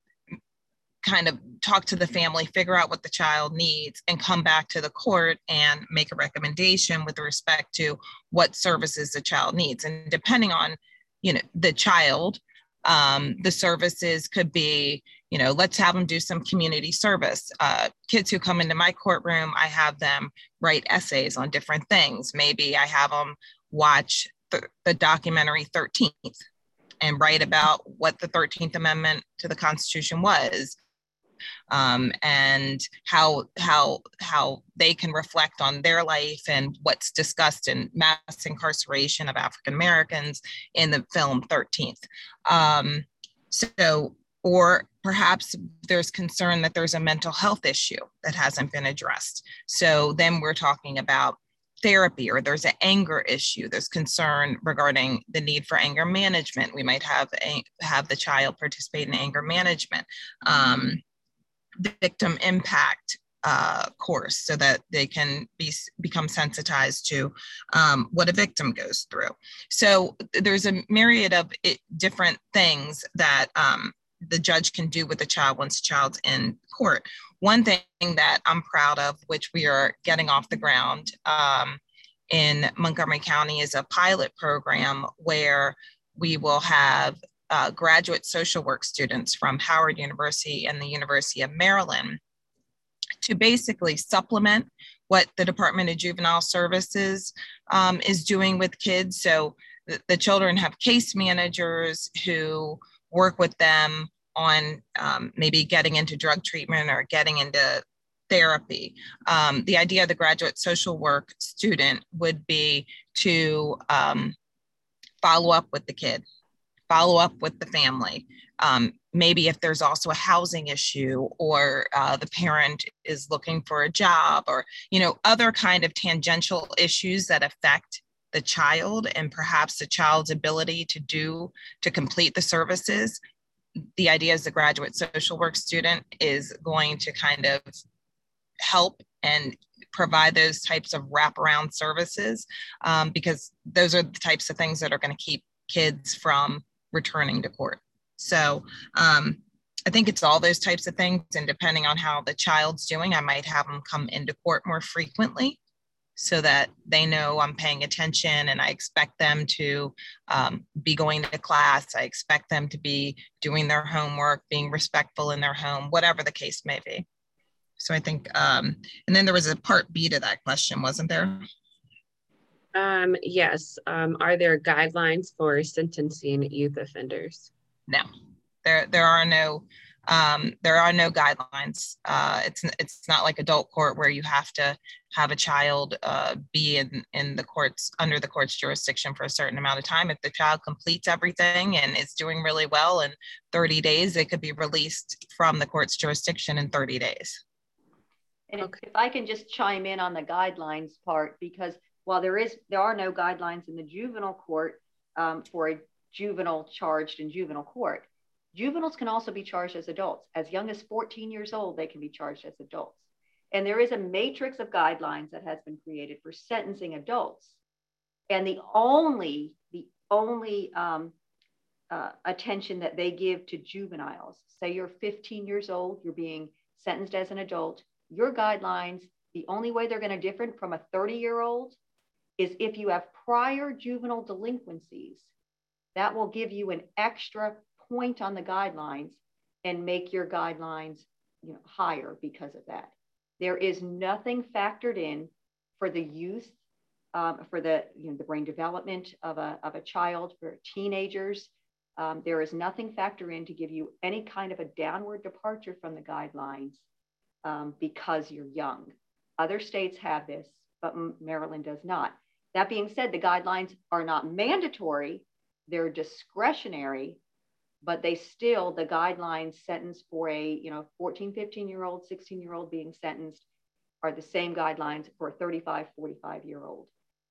kind of talk to the family, figure out what the child needs, and come back to the court and make a recommendation with respect to what services the child needs. And depending on, you know, the child, um, the services could be, you know, let's have them do some community service. Uh, kids who come into my courtroom, I have them write essays on different things. Maybe I have them watch th- the documentary thirteenth and write about what the thirteenth Amendment to the Constitution was. Um, and how how how they can reflect on their life and what's discussed in mass incarceration of African Americans in the film thirteenth. Um, so, or perhaps there's concern that there's a mental health issue that hasn't been addressed. So then we're talking about therapy, or there's an anger issue. There's concern regarding the need for anger management. We might have a, have the child participate in anger management. Um, victim impact uh, course, so that they can be become sensitized to um, what a victim goes through. So there's a myriad of it, different things that um, the judge can do with the child once the child's in court. One thing that I'm proud of, which we are getting off the ground um, in Montgomery County, is a pilot program where we will have Uh, graduate social work students from Howard University and the University of Maryland to basically supplement what the Department of Juvenile Services um, is doing with kids. So the, the children have case managers who work with them on um, maybe getting into drug treatment or getting into therapy. Um, the idea of the graduate social work student would be to um, follow up with the kid, follow up with the family. Um, maybe if there's also a housing issue, or uh, the parent is looking for a job, or, you know, other kind of tangential issues that affect the child and perhaps the child's ability to do, to complete the services. The idea is the graduate social work student is going to kind of help and provide those types of wraparound services, um, because those are the types of things that are going to keep kids from returning to court. So um, I think it's all those types of things. And depending on how the child's doing, I might have them come into court more frequently so that they know I'm paying attention, and I expect them to um, be going to class. I expect them to be doing their homework, being respectful in their home, whatever the case may be. So I think, um, and then there was a part B to that question, wasn't there? Um, yes. Um, are there guidelines for sentencing youth offenders? No, there there are no um, there are no guidelines. Uh, it's it's not like adult court where you have to have a child uh, be in in the courts under the court's jurisdiction for a certain amount of time. If the child completes everything and is doing really well in thirty days, it could be released from the court's jurisdiction in thirty days. And if, if I can just chime in on the guidelines part, because while there is there are no guidelines in the juvenile court um, for a juvenile charged in juvenile court, juveniles can also be charged as adults. As young as fourteen years old, they can be charged as adults. And there is a matrix of guidelines that has been created for sentencing adults. And the only, the only um, uh, attention that they give to juveniles, say you're fifteen years old, you're being sentenced as an adult, your guidelines, the only way they're going to differ from a thirty year old is if you have prior juvenile delinquencies. That will give you an extra point on the guidelines and make your guidelines, you know, higher because of that. There is nothing factored in for the youth, um, for the, you know, the brain development of a, of a child, for teenagers. Um, there is nothing factored in to give you any kind of a downward departure from the guidelines um, because you're young. Other states have this, but Maryland does not. That being said, the guidelines are not mandatory, they're discretionary, but they still, the guidelines sentence for a, you know, fourteen, fifteen year old, sixteen year old being sentenced are the same guidelines for a thirty-five, forty-five year old.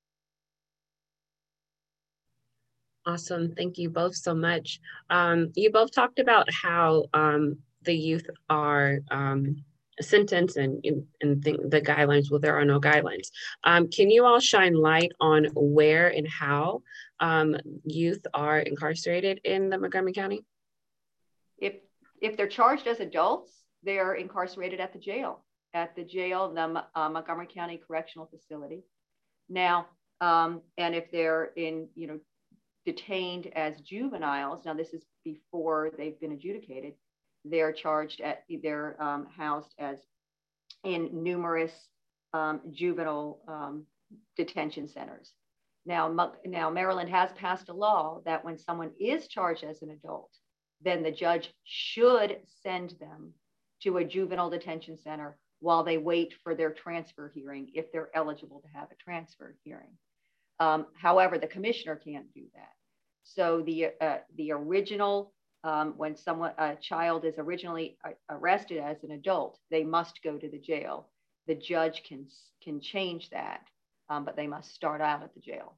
Awesome. Thank you both so much. Um, you both talked about how um, the youth are um, sentenced and, and think the guidelines, well, there are no guidelines. Um, can you all shine light on where and how um, youth are incarcerated in the Montgomery County? If, if they're charged as adults, they're incarcerated at the jail, at the jail, the uh, Montgomery County Correctional Facility. Now, um, and if they're in, you know, detained as juveniles, now this is before they've been adjudicated, they're charged at, they're um, housed as in numerous um, juvenile um, detention centers. Now, now, Maryland has passed a law that when someone is charged as an adult, then the judge should send them to a juvenile detention center while they wait for their transfer hearing, if they're eligible to have a transfer hearing. Um, however, the commissioner can't do that. So the, uh, the original, um, when someone, a child is originally arrested as an adult, they must go to the jail. The judge can, can change that, um, but they must start out at the jail.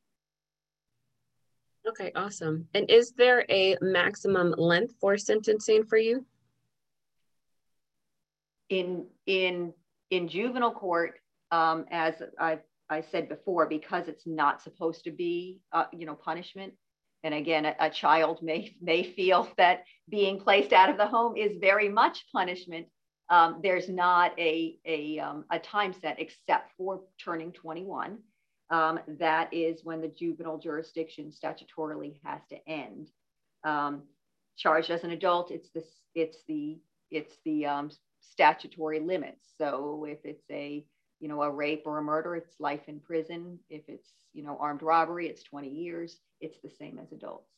Okay, awesome. And is there a maximum length for sentencing for you? In, in, in juvenile court, um, as I, I said before, because it's not supposed to be, uh, you know, punishment. And again, a, a child may, may feel that being placed out of the home is very much punishment. Um, there's not a, a, um, a time set except for turning twenty-one. Um, that is when the juvenile jurisdiction statutorily has to end. Um, charged as an adult, it's the, it's the, it's the um, statutory limits. So if it's a, you know, a rape or a murder, it's life in prison. If it's, you know, armed robbery, it's twenty years. It's the same as adults.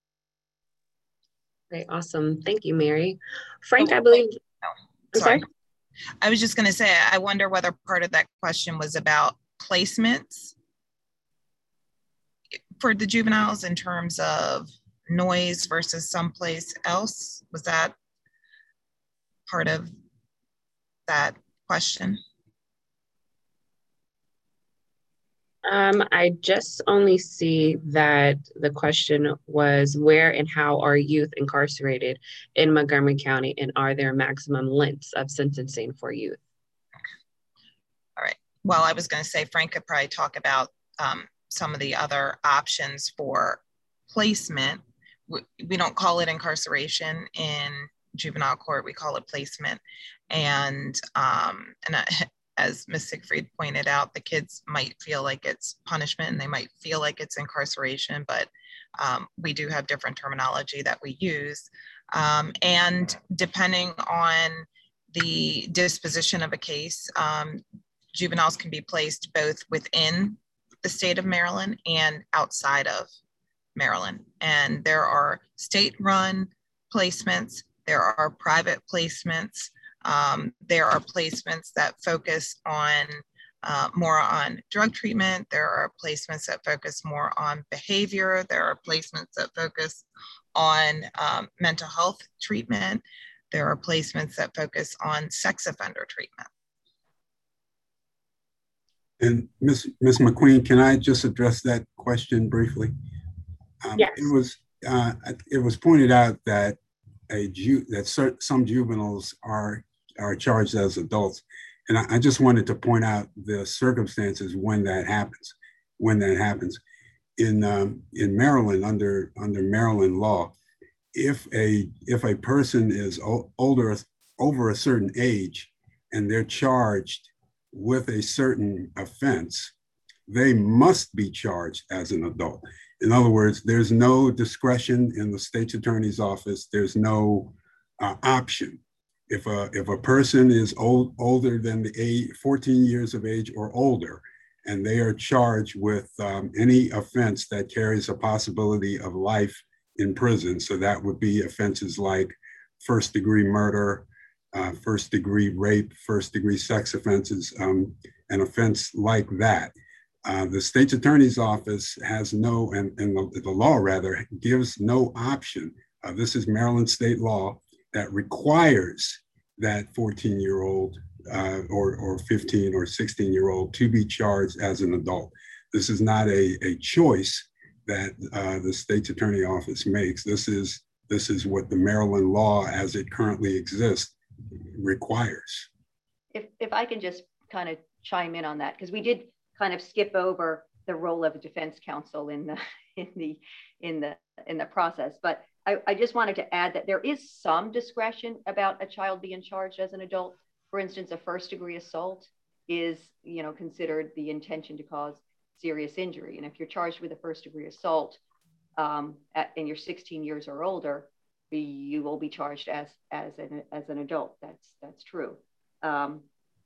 Great, awesome. Thank you, Mary. Frank, oh, I believe. No, I'm sorry. sorry. I was just going to say, I wonder whether part of that question was about placements for the juveniles in terms of noise versus someplace else. Was that part of that question? Um, I just only see that the question was where and how are youth incarcerated in Montgomery County, and are there maximum lengths of sentencing for youth? All right. Well, I was going to say Frank could probably talk about um, some of the other options for placement. We, we don't call it incarceration in juvenile court, we call it placement. And, um, and I, as Miz Siegfried pointed out, the kids might feel like it's punishment and they might feel like it's incarceration, but um, we do have different terminology that we use. Um, and depending on the disposition of a case, um, juveniles can be placed both within the state of Maryland and outside of Maryland. And there are state-run placements, there are private placements, um, there are placements that focus on uh, more on drug treatment, there are placements that focus more on behavior, there are placements that focus on um, mental health treatment, there are placements that focus on sex offender treatment. And Miz Miz McQueen, can I just address that question briefly? Um, yes. It was uh, it was pointed out that a ju that cert some juveniles are are charged as adults, and I, I just wanted to point out the circumstances when that happens. When that happens, in um, in Maryland, under under Maryland law, if a if a person is older over a certain age and they're charged with a certain offense, they must be charged as an adult. In other words, there's no discretion in the state's attorney's office. There's no uh, option. If a, if a person is old, older than the age, fourteen years of age or older, and they are charged with um, any offense that carries a possibility of life in prison, so that would be offenses like first degree murder, uh, first degree rape, first degree sex offenses, um, an offense like that. Uh, the state's attorney's office has no, and, and the, the law rather, gives no option. Uh, this is Maryland state law that requires that fourteen year old uh, or, or fifteen or sixteen year old to be charged as an adult. This is not a, a choice that uh, the state's attorney office makes. This is, this is what the Maryland law as it currently exists requires. If, if I can just kind of chime in on that, because we did kind of skip over the role of a defense counsel in the in the in the in the process, but I, I just wanted to add that there is some discretion about a child being charged as an adult. For instance, a first degree assault is, you know, considered the intention to cause serious injury, and if you're charged with a first degree assault um, at, and you're sixteen years or older, you will be charged as as an as an adult. That's that's true. Um,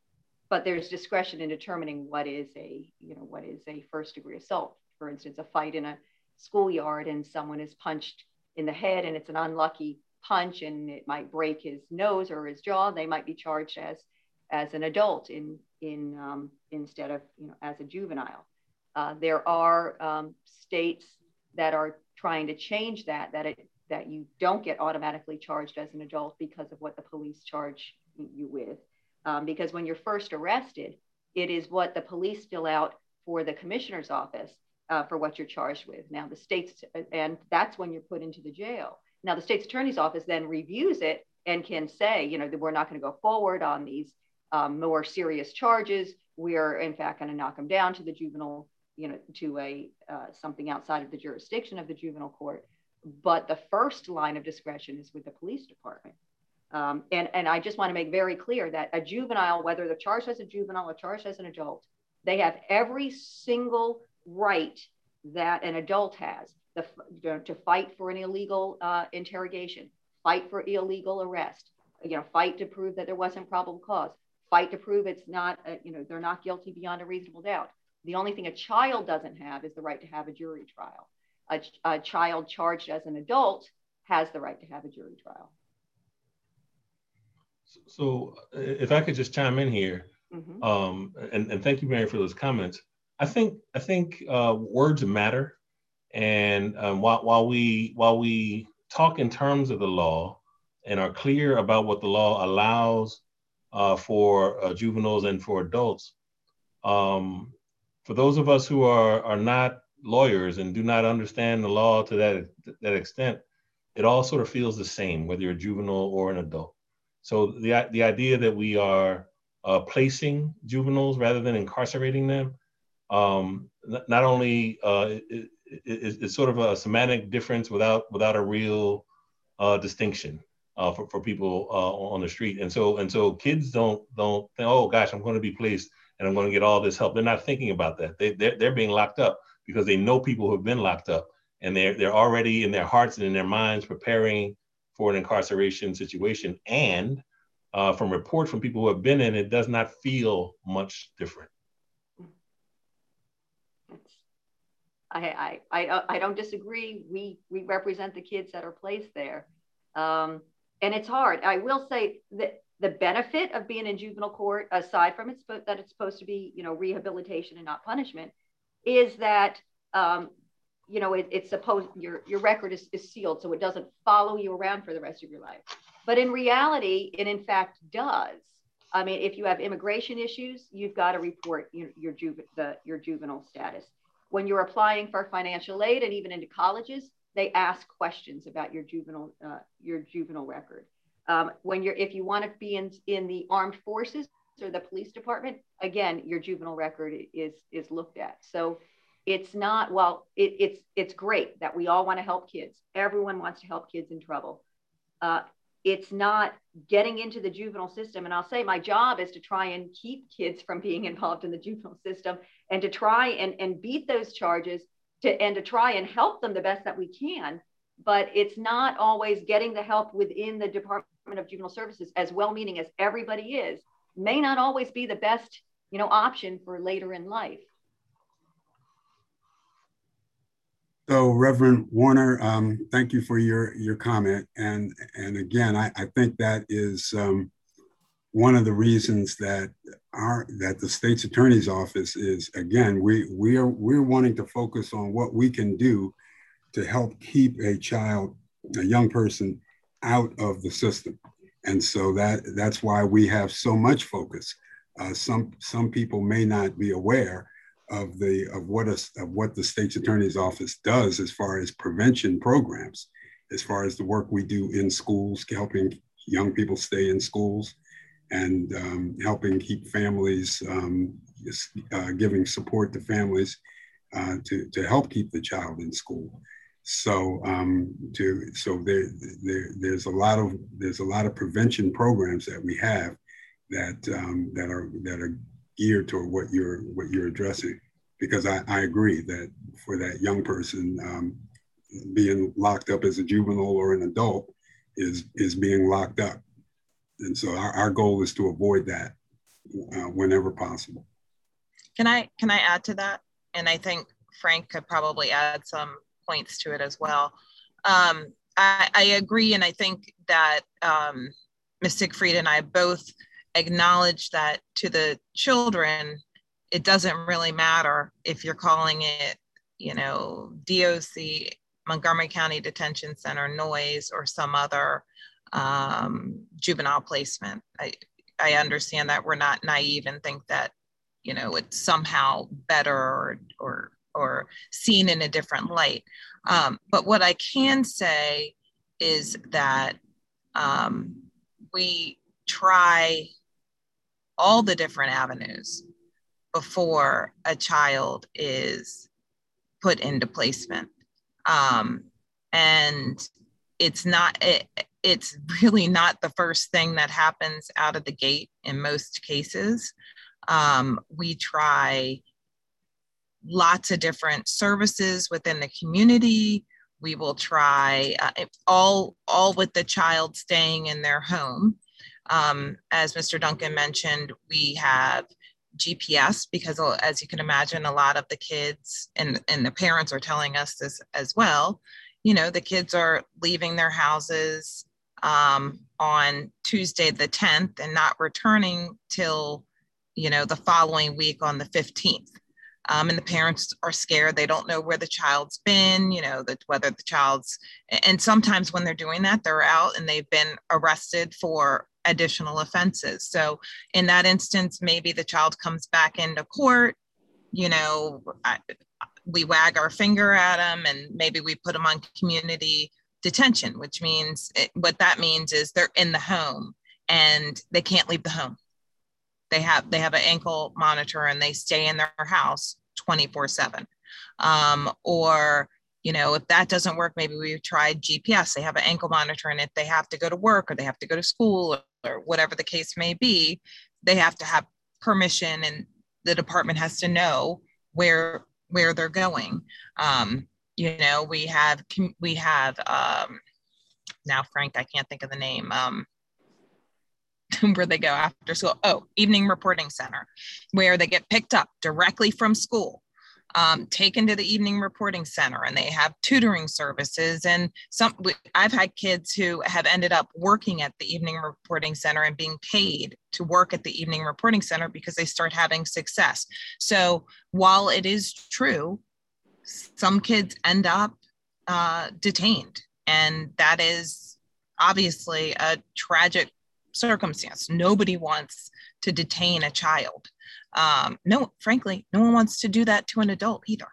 But there's discretion in determining what is a, you know, what is a first degree assault. For instance, a fight in a schoolyard and someone is punched in the head and it's an unlucky punch and it might break his nose or his jaw. They might be charged as as an adult in in um, instead of, you know, as a juvenile. Uh, there are um, states that are trying to change that, that it that you don't get automatically charged as an adult because of what the police charge you with. Um, because when you're first arrested, it is what the police fill out for the commissioner's office uh, for what you're charged with. Now the state's, and that's when you're put into the jail. Now the state's attorney's office then reviews it and can say, you know, that we're not going to go forward on these um, more serious charges. We're in fact going to knock them down to the juvenile, you know, to a uh, something outside of the jurisdiction of the juvenile court. But the first line of discretion is with the police department. Um, and, and I just want to make very clear that a juvenile, whether they're charged as a juvenile or charged as an adult, they have every single right that an adult has the, you know, to fight for an illegal uh, interrogation, fight for illegal arrest, you know, fight to prove that there wasn't probable cause, fight to prove it's not, uh, you know, they're not guilty beyond a reasonable doubt. The only thing a child doesn't have is the right to have a jury trial. A, a child charged as an adult has the right to have a jury trial. So if I could just chime in here, mm-hmm. um, and, and thank you, Mary, for those comments. I think I think uh, words matter, and um, while while we while we talk in terms of the law and are clear about what the law allows uh, for uh, juveniles and for adults, um, for those of us who are are not lawyers and do not understand the law to that that extent, it all sort of feels the same, whether you're a juvenile or an adult. So the, the idea that we are uh, placing juveniles rather than incarcerating them, um, not, not only uh, it, it, it's sort of a semantic difference without without a real uh, distinction. uh, for, for people uh, on the street. And so and so kids don't don't think, oh gosh, I'm going to be placed and I'm going to get all this help. They're not thinking about that. They they're, they're being locked up because they know people who have been locked up, and they're they're already in their hearts and in their minds preparing for an incarceration situation. And uh, from reports from people who have been in, it does not feel much different. I, I, I, I don't disagree. We, we represent the kids that are placed there. Um, and it's hard. I will say that the benefit of being in juvenile court, aside from it's, that it's supposed to be, you know, rehabilitation and not punishment, is that, um, you know, it, it's supposed, your, your record is, is sealed, so it doesn't follow you around for the rest of your life. But in reality, it in fact does. I mean, if you have immigration issues, you've got to report your, your, juve, the, your juvenile status. When you're applying for financial aid and even into colleges, they ask questions about your juvenile uh, your juvenile record. Um, when you're if you want to be in in the armed forces or the police department, again, your juvenile record is is looked at. So it's not well. It, it's it's great that we all want to help kids. Everyone wants to help kids in trouble. Uh, it's not getting into the juvenile system. And I'll say my job is to try and keep kids from being involved in the juvenile system and to try and, and beat those charges to, and to try and help them the best that we can. But it's not always getting the help within the Department of Juvenile Services, as well-meaning as everybody is, may not always be the best, you know, option for later in life. So, Reverend Warner, um, thank you for your, your comment. And, and again, I, I think that is um, one of the reasons that our that the state's attorney's office is, again, we, we are, we're wanting to focus on what we can do to help keep a child, a young person, out of the system. And so that that's why we have so much focus. Uh, some, some people may not be aware of the of what a, of what the state's attorney's office does as far as prevention programs, as far as the work we do in schools, helping young people stay in schools, and um, helping keep families, um, uh, giving support to families uh, to to help keep the child in school. So um, to so there, there there's a lot of there's a lot of prevention programs that we have that um, that are that are geared toward what you're what you're addressing, because I, I agree that for that young person, um, being locked up as a juvenile or an adult is is being locked up, and so our, our goal is to avoid that uh, whenever possible. Can I can I add to that? And I think Frank could probably add some points to it as well. Um, I, I agree, and I think that um, Miz Siegfried and I both acknowledge that to the children, it doesn't really matter if you're calling it, you know, D O C, Montgomery County Detention Center, Noyes, or some other um, juvenile placement. I, I understand that we're not naive and think that, you know, it's somehow better or, or, or seen in a different light. Um, but what I can say is that um, we try all the different avenues before a child is put into placement. Um, and it's not, it, it's really not the first thing that happens out of the gate in most cases. Um, we try lots of different services within the community. We will try uh, all, all with the child staying in their home. Um, as Mister Duncan mentioned, we have G P S because, as you can imagine, a lot of the kids and, and the parents are telling us this as well. You know, the kids are leaving their houses um, on Tuesday the tenth and not returning till, you know, the following week on the fifteenth. Um, and the parents are scared. They don't know where the child's been, you know, that whether the child's, and sometimes when they're doing that, they're out and they've been arrested for additional offenses. So in that instance, maybe the child comes back into court, you know, I, we wag our finger at them and maybe we put them on community detention, which means it, what that means is they're in the home and they can't leave the home. They have they have an ankle monitor and they stay in their house twenty-four seven. Um, or you know, if that doesn't work, maybe we've tried G P S. They have an ankle monitor, and if they have to go to work or they have to go to school or, or whatever the case may be, they have to have permission, and the department has to know where where they're going. Um, you know, we have we have um, now, Frank, I can't think of the name. Um, where they go after school. Oh, evening reporting center, where they get picked up directly from school, um, taken to the evening reporting center, and they have tutoring services. And some, I've had kids who have ended up working at the evening reporting center and being paid to work at the evening reporting center because they start having success. So while it is true, some kids end up uh, detained, and that is obviously a tragic circumstance. Nobody wants to detain a child. Um, no, frankly, no one wants to do that to an adult either.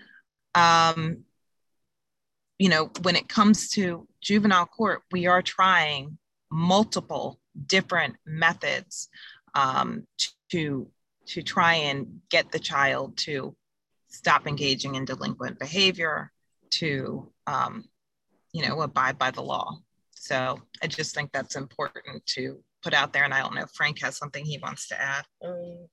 Um, you know, when it comes to juvenile court, we are trying multiple different methods um, to, to try and get the child to stop engaging in delinquent behavior, to, um, you know, abide by the law. So I just think that's important to put out there. And I don't know if Frank has something he wants to add. I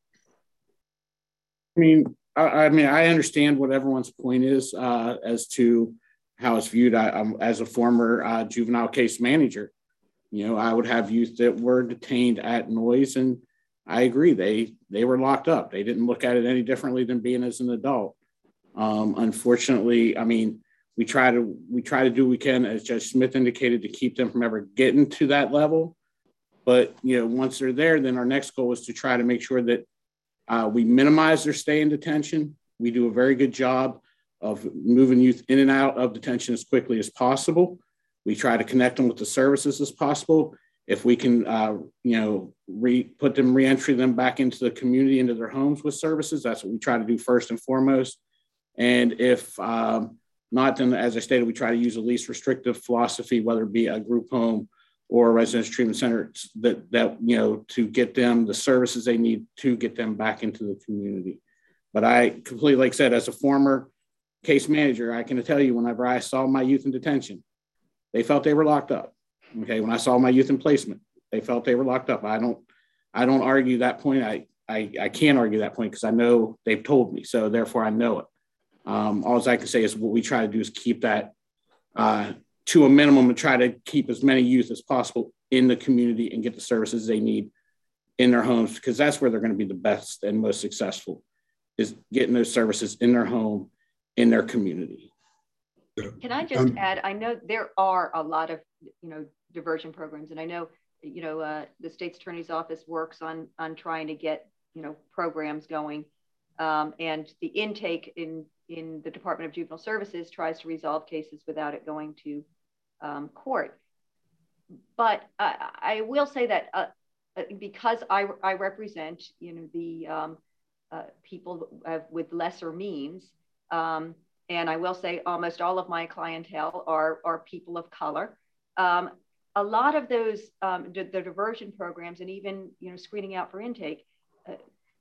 mean, I, I mean, I understand what everyone's point is uh, as to how it's viewed. I, I'm, as a former uh, juvenile case manager, you know, I would have youth that were detained at Noyes, and I agree, they they were locked up. They didn't look at it any differently than being as an adult. Um, unfortunately, I mean, we try to we try to do what we can, as Judge Smith indicated, to keep them from ever getting to that level. But you know, once they're there, then our next goal is to try to make sure that uh, we minimize their stay in detention. We do a very good job of moving youth in and out of detention as quickly as possible. We try to connect them with the services as possible. If we can, uh, you know, re put them, reentry them back into the community, into their homes with services, that's what we try to do first and foremost. And if um, not, then, as I stated, we try to use the least restrictive philosophy, whether it be a group home or a residential treatment center, that, that, you know, to get them the services they need to get them back into the community. But I completely, like I said, as a former case manager, I can tell you, whenever I saw my youth in detention, they felt they were locked up. Okay, when I saw my youth in placement, they felt they were locked up. I don't, I don't argue that point. I, I, I can't argue that point because I know they've told me, so therefore I know it. Um, all I can say is what we try to do is keep that uh, to a minimum and try to keep as many youth as possible in the community and get the services they need in their homes, because that's where they're going to be the best and most successful, is getting those services in their home, in their community. Can I just um, add, I know there are a lot of, you know, diversion programs, and I know, you know, uh, the state's attorney's office works on, on trying to get, you know, programs going. Um, and the intake in, in the Department of Juvenile Services tries to resolve cases without it going to um, court. But I, I will say that uh, because I, I represent, you know, the um, uh, people uh, with lesser means, um, and I will say almost all of my clientele are, are people of color. Um, a lot of those, um, the, the diversion programs and even, you know, screening out for intake uh,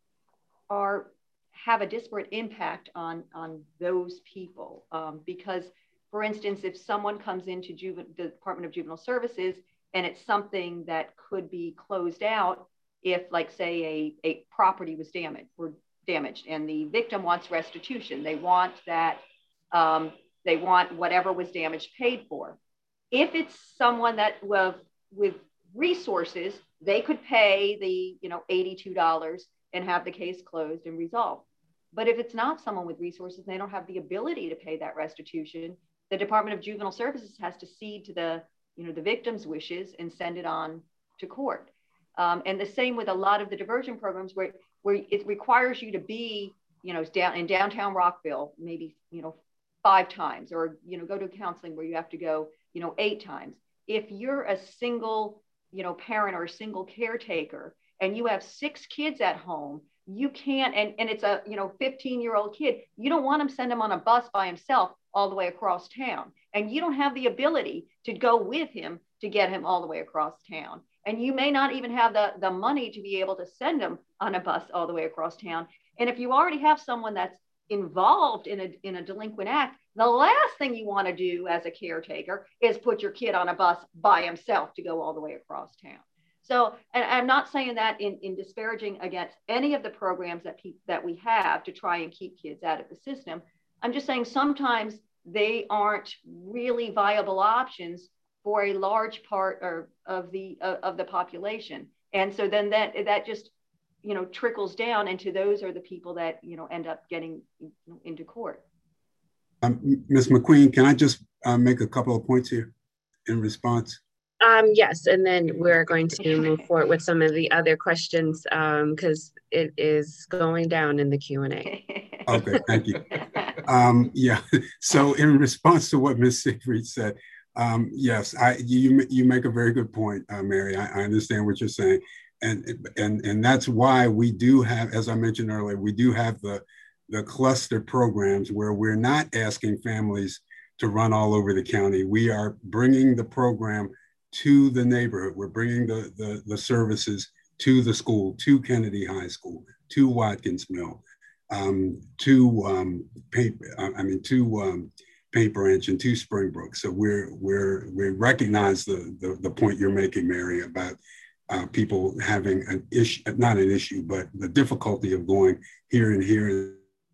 are, have a disparate impact on, on those people. Um, because, for instance, if someone comes into Juve- the Department of Juvenile Services and it's something that could be closed out if, like, say, a, a property was damaged, or damaged and the victim wants restitution, they want that, um, they want whatever was damaged paid for. If it's someone that with, with resources, they could pay the, you know, eighty-two dollars and have the case closed and resolved. But if it's not someone with resources, they don't have the ability to pay that restitution, the Department of Juvenile Services has to cede to the, you know, the victim's wishes and send it on to court. Um, and the same with a lot of the diversion programs where, where it requires you to be, you know, down in downtown Rockville, maybe, you know, five times, or, you know, go to counseling where you have to go, you know, eight times. If you're a single, you know, parent or a single caretaker and you have six kids at home, you can't, and, and it's a, you know, fifteen year old kid, you don't want to send him on a bus by himself all the way across town. And you don't have the ability to go with him to get him all the way across town. And you may not even have the, the money to be able to send him on a bus all the way across town. And if you already have someone that's involved in a, in a delinquent act, the last thing you want to do as a caretaker is put your kid on a bus by himself to go all the way across town. So, and I'm not saying that in, in disparaging against any of the programs that, pe- that we have to try and keep kids out of the system. I'm just saying sometimes they aren't really viable options for a large part or, of the uh, of the population. And so then that that just, you know, trickles down into those are the people that, you know, end up getting into court. Um, Miz McQueen, can I just uh, make a couple of points here in response? Um, yes, and then we're going to move forward with some of the other questions because um, it is going down in the Q and A. Okay, thank you. Um, yeah, so in response to what Miz Siegfried said, um, yes, I you you make a very good point, uh, Mary. I, I understand what you're saying, and and and that's why we do have, as I mentioned earlier, we do have the the cluster programs where we're not asking families to run all over the county. We are bringing the program to the neighborhood. We're bringing the, the, the services to the school, to Kennedy High School, to Watkins Mill, um, to um, paper, I mean, to um, Paint Branch and to Springbrook. So we're, we're, we recognize the, the, the point you're making, Mary, about uh, people having an issue, not an issue, but the difficulty of going here and here.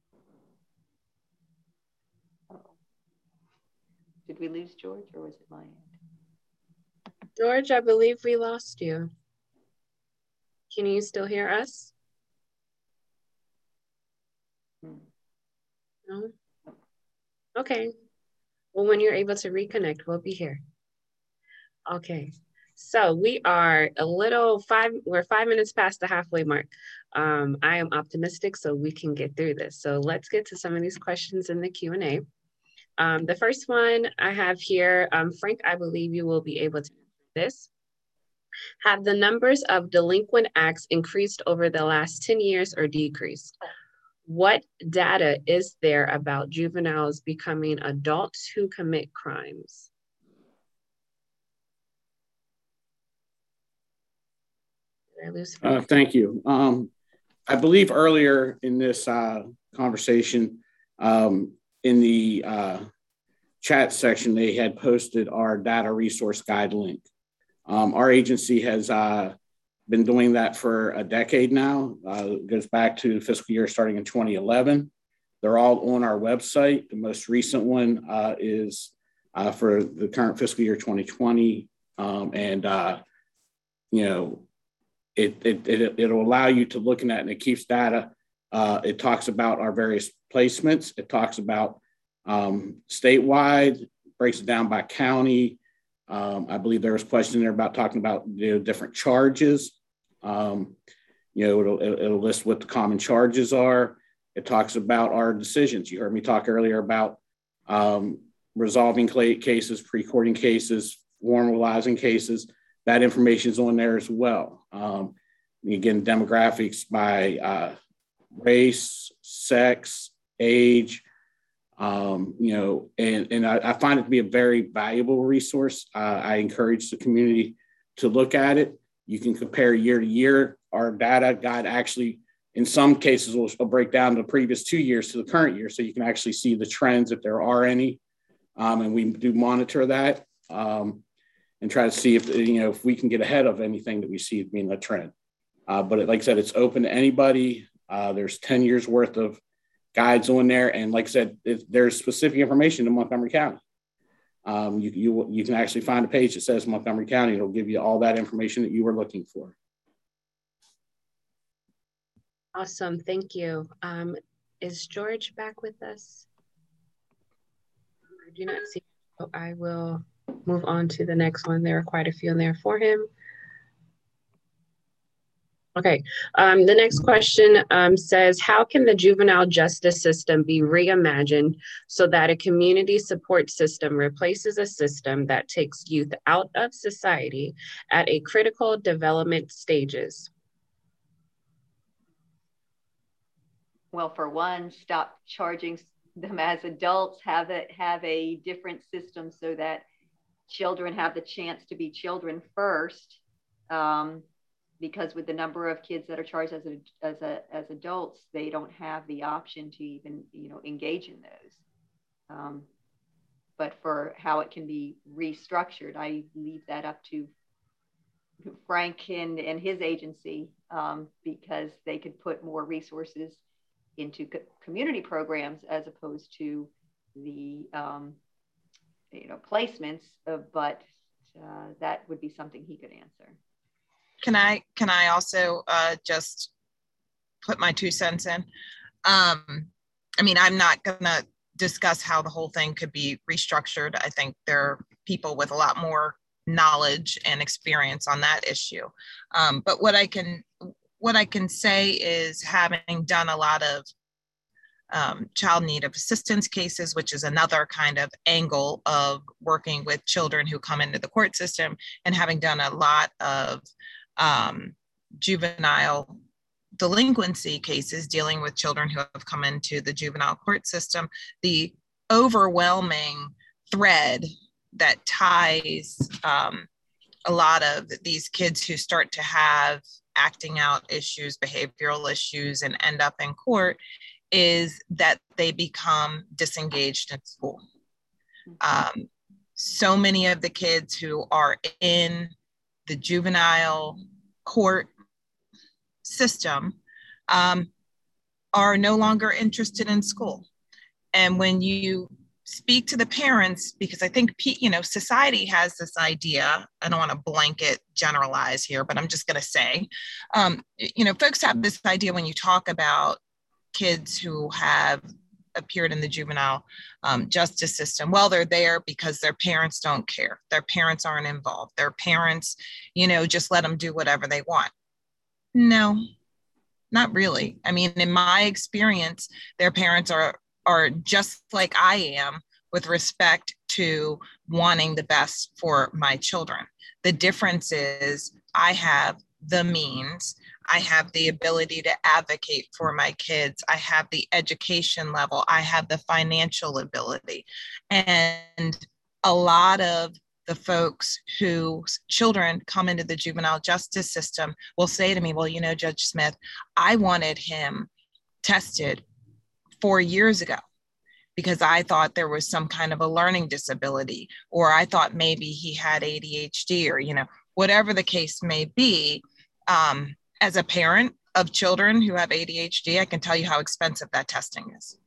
Did we lose George or was it my end? George, I believe we lost you. Can you still hear us? No? Okay. Well, when you're able to reconnect, we'll be here. Okay. So we are a little five, we're five minutes past the halfway mark. Um, I am optimistic so we can get through this. So let's get to some of these questions in the Q and A. Um, the first one I have here, um, Frank, I believe you will be able to this. Have the numbers of delinquent acts increased over the last ten years or decreased? What data is there about juveniles becoming adults who commit crimes? Did I lose uh, thank you. Um, I believe earlier in this uh, conversation, um, in the uh, chat section, they had posted our data resource guide link. Um, our agency has uh, been doing that for a decade now. Uh, it goes back to fiscal year starting in twenty eleven. They're all on our website. The most recent one uh, is uh, for the current fiscal year twenty twenty. Um, and, uh, you know, it, it, it, it'll allow you to look at it, and it keeps data. Uh, it talks about our various placements. It talks about um, statewide, breaks it down by county. Um, I believe there was a question there about talking about, you know, different charges. Um, you know, it'll, it'll list what the common charges are. It talks about our decisions. You heard me talk earlier about um, resolving cases, pre-courting cases, formalizing cases. That information is on there as well. Um, again, demographics by uh, race, sex, age, Um, you know, and, and I, I find it to be a very valuable resource. Uh, I encourage the community to look at it. You can compare year to year. Our data guide actually, in some cases, will, will break down the previous two years to the current year, so you can actually see the trends if there are any. Um, and we do monitor that um, and try to see if, you know, if we can get ahead of anything that we see being a trend. Uh, but it, like I said, it's open to anybody. Uh, there's ten years worth of guides on there, and like I said, if there's specific information in Montgomery County. Um, you, you, you can actually find a page that says Montgomery County. It'll give you all that information that you were looking for. Awesome, thank you. Um, is George back with us? I do not see, so I will move on to the next one. There are quite a few in there for him. Okay, um, the next question um, says, how can the juvenile justice system be reimagined so that a community support system replaces a system that takes youth out of society at a critical development stages? Well, for one, stop charging them as adults, have it have a different system so that children have the chance to be children first. Um, because with the number of kids that are charged as a, as a, as adults, they don't have the option to even, you know, engage in those. Um, but for how it can be restructured, I leave that up to Frank and, and his agency, um, because they could put more resources into co- community programs as opposed to the, um, you know, placements, uh, but uh, that would be something he could answer. Can I, can I also uh, just put my two cents in? Um, I mean, I'm not gonna discuss how the whole thing could be restructured. I think there are people with a lot more knowledge and experience on that issue. Um, but what I can, what I can say is, having done a lot of um, child need of assistance cases, which is another kind of angle of working with children who come into the court system, and having done a lot of um, juvenile delinquency cases dealing with children who have come into the juvenile court system, the overwhelming thread that ties um, a lot of these kids who start to have acting out issues, behavioral issues, and end up in court is that they become disengaged in school. Um, so many of the kids who are in the juvenile court system um, are no longer interested in school. And when you speak to the parents, because I think, you know, society has this idea, I don't want to blanket generalize here, but I'm just going to say, um, you know, folks have this idea when you talk about kids who have appeared in the juvenile um, justice system, well, they're there because their parents don't care. Their parents aren't involved. Their parents, you know, just let them do whatever they want. No, not really. I mean, in my experience, their parents are are just like I am with respect to wanting the best for my children. The difference is I have the means, I have the ability to advocate for my kids, I have the education level, I have the financial ability. And a lot of the folks whose children come into the juvenile justice system will say to me, well, you know, Judge Smith, I wanted him tested four years ago because I thought there was some kind of a learning disability, or I thought maybe he had A D H D, or, you know, whatever the case may be. Um, as a parent of children who have A D H D, I can tell you how expensive that testing is.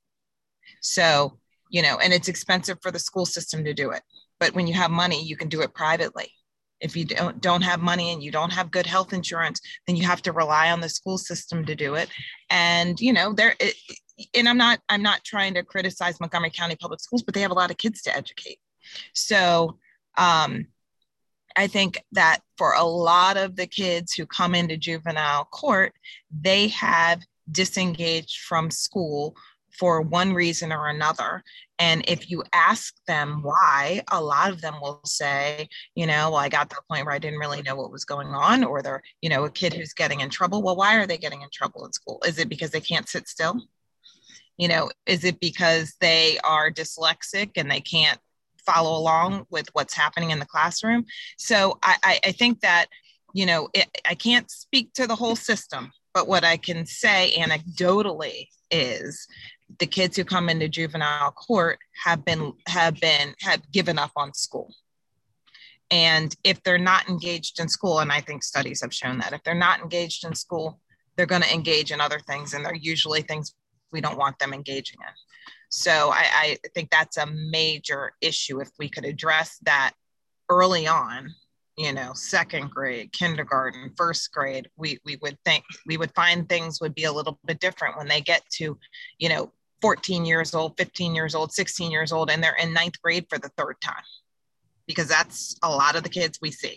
So, you know, and it's expensive for the school system to do it. But when you have money, you can do it privately. If you don't, don't have money and you don't have good health insurance, then you have to rely on the school system to do it. And, you know, there, it, and I'm not, I'm not trying to criticize Montgomery County Public Schools, but they have a lot of kids to educate. So um, I think that for a lot of the kids who come into juvenile court, they have disengaged from school for one reason or another. And if you ask them why, a lot of them will say, you know, well, I got to the point where I didn't really know what was going on, or they're, you know, a kid who's getting in trouble. Well, why are they getting in trouble in school? Is it because they can't sit still? You know, is it because they are dyslexic and they can't follow along with what's happening in the classroom? So I, I, I think that, you know, it, I can't speak to the whole system, but what I can say anecdotally is the kids who come into juvenile court have been have been have given up on school. And if they're not engaged in school, and I think studies have shown that if they're not engaged in school, they're going to engage in other things, and they're usually things we don't want them engaging in. So I, I think that's a major issue. If we could address that early on, you know, second grade, kindergarten, first grade, we we would think we would find things would be a little bit different when they get to, you know, fourteen years old, fifteen years old, sixteen years old, and they're in ninth grade for the third time, because that's a lot of the kids we see.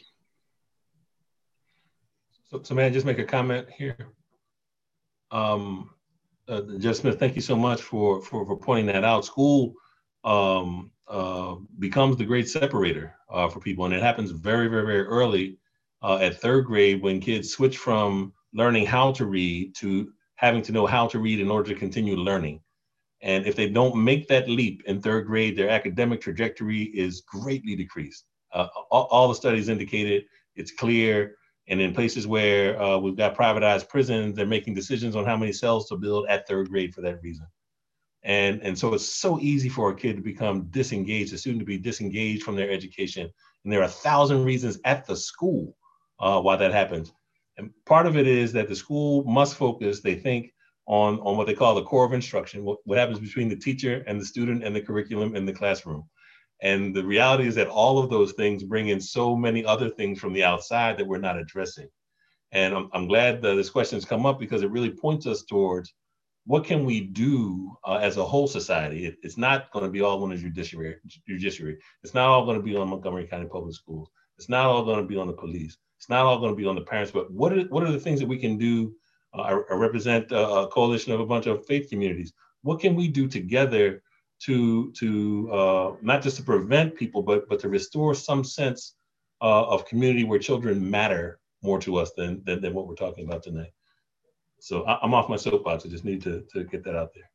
So, so may I just make a comment here? Um, uh, Judge Smith, thank you so much for, for, for pointing that out. School um, uh, becomes the great separator uh, for people, and it happens very, very, very early uh, at third grade, when kids switch from learning how to read to having to know how to read in order to continue learning. And if they don't make that leap in third grade, their academic trajectory is greatly decreased. Uh, all, all the studies indicated, it's clear. And in places where uh, we've got privatized prisons, they're making decisions on how many cells to build at third grade for that reason. And, and so it's so easy for a kid to become disengaged, a student to be disengaged from their education. And there are a thousand reasons at the school uh, why that happens. And part of it is that the school must focus, they think, on, on what they call the core of instruction, what, what happens between the teacher and the student and the curriculum in the classroom. And the reality is that all of those things bring in so many other things from the outside that we're not addressing. And I'm, I'm glad that this question has come up because it really points us towards what can we do uh, as a whole society. It, it's not going to be all on the judiciary, judiciary. It's not all going to be on Montgomery County Public Schools. It's not all going to be on the police. It's not all going to be on the parents, but what are, what are the things that we can do? Uh, I, I represent a, a coalition of a bunch of faith communities. What can we do together to, to uh, not just to prevent people, but, but to restore some sense uh, of community where children matter more to us than, than, than what we're talking about tonight? So I, I'm off my soapbox. I just need to, to get that out there.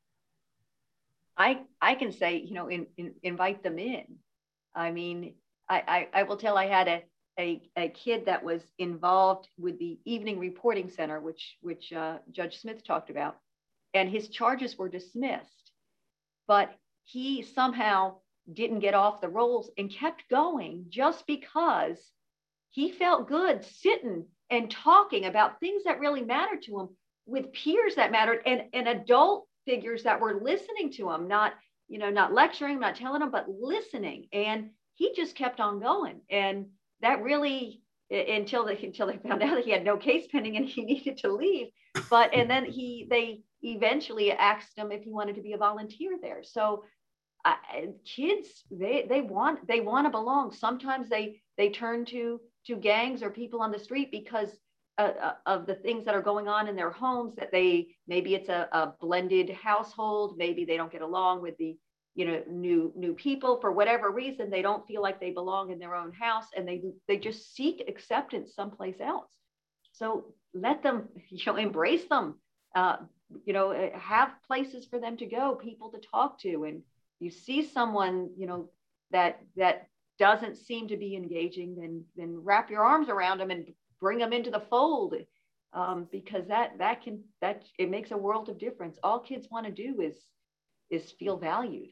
I, I can say, you know, in, in, invite them in. I mean, I, I, I will tell I had a, a, a kid that was involved with the Evening Reporting Center, which, which uh, Judge Smith talked about, and his charges were dismissed, but he somehow didn't get off the rolls and kept going just because he felt good sitting and talking about things that really mattered to him with peers that mattered and, and adult figures that were listening to him, not, you know, not lecturing, not telling him, but listening. And he just kept on going. And that really, until they, until they found out that he had no case pending and he needed to leave. But, and then he, they eventually asked him if he wanted to be a volunteer there. So uh, kids, they, they want, they want to belong. Sometimes they, they turn to, to gangs or people on the street because uh, of the things that are going on in their homes, that they, maybe it's a, a blended household. Maybe they don't get along with the, you know, new, new people for whatever reason. They don't feel like they belong in their own house, and they, they just seek acceptance someplace else. So let them, you know, embrace them, uh, you know, have places for them to go, people to talk to. And you see someone, you know, that, that doesn't seem to be engaging, then, then wrap your arms around them and bring them into the fold, um, because that, that can, that, it makes a world of difference. All kids want to do is, is feel valued.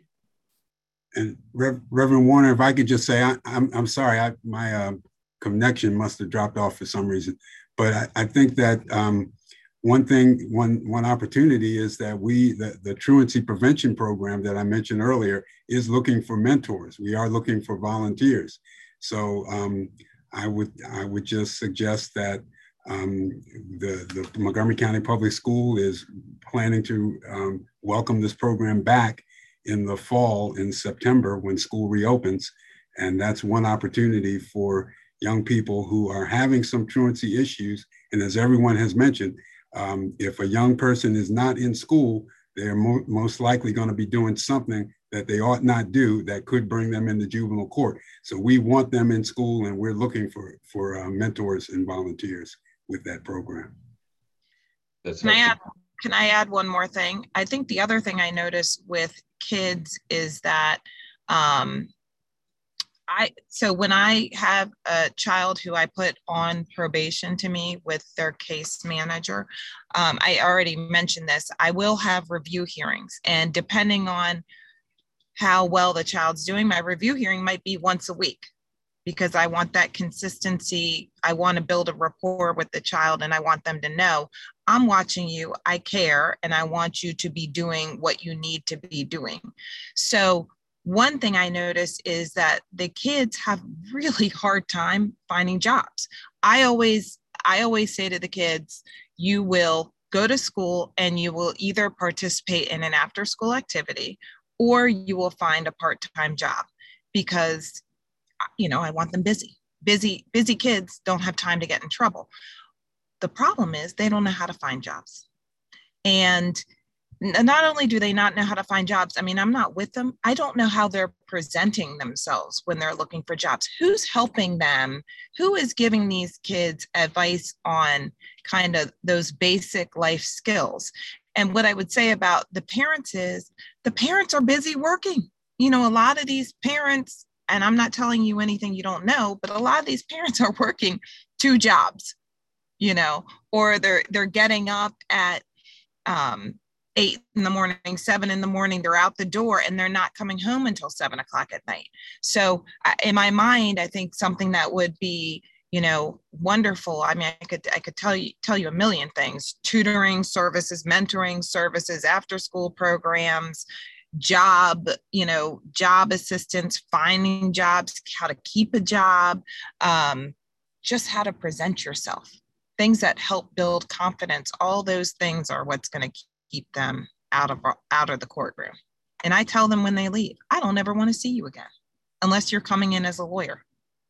And Rev Reverend Warner, if I could just say, I, I'm, I'm sorry, I, my uh, connection must have dropped off for some reason, but I, I think that um, one thing, one, one opportunity is that we, the, the truancy prevention program that I mentioned earlier is looking for mentors. We are looking for volunteers. So um, I would, I would just suggest that um, the, the Montgomery County Public School is planning to um, welcome this program back in the fall, in September, when school reopens. And that's one opportunity for young people who are having some truancy issues. And as everyone has mentioned, um, if a young person is not in school, they're mo most likely going to be doing something that they ought not do that could bring them into juvenile court. So we want them in school, and we're looking for, for uh, mentors and volunteers with that program. That's can, I add, can I add one more thing? I think the other thing I notice with kids is that um, I, so when I have a child who I put on probation to me with their case manager, um, I already mentioned this, I will have review hearings, and depending on how well the child's doing, my review hearing might be once a week, because I want that consistency. I want to build a rapport with the child, and I want them to know, I'm watching you, I care, and I want you to be doing what you need to be doing. So one thing I notice is that the kids have really hard time finding jobs. I always, I always say to the kids, you will go to school and you will either participate in an after-school activity or you will find a part-time job, because, you know, I want them busy. Busy, busy kids don't have time to get in trouble. The problem is they don't know how to find jobs. And not only do they not know how to find jobs, I mean, I'm not with them. I don't know how they're presenting themselves when they're looking for jobs. Who's helping them? Who is giving these kids advice on kind of those basic life skills? And what I would say about the parents is the parents are busy working. You know, a lot of these parents, and I'm not telling you anything you don't know, but a lot of these parents are working two jobs, you know, or they're they're getting up at um, eight in the morning, seven in the morning, they're out the door and they're not coming home until seven o'clock at night. So uh, in my mind, I think something that would be, you know, wonderful. I mean, I could I could tell you tell you a million things: tutoring services, mentoring services, after school programs, job, you know, job assistance, finding jobs, how to keep a job, um, just how to present yourself, things that help build confidence. All those things are what's going to keep them out of out of the courtroom. And I tell them when they leave, I don't ever want to see you again, unless you're coming in as a lawyer.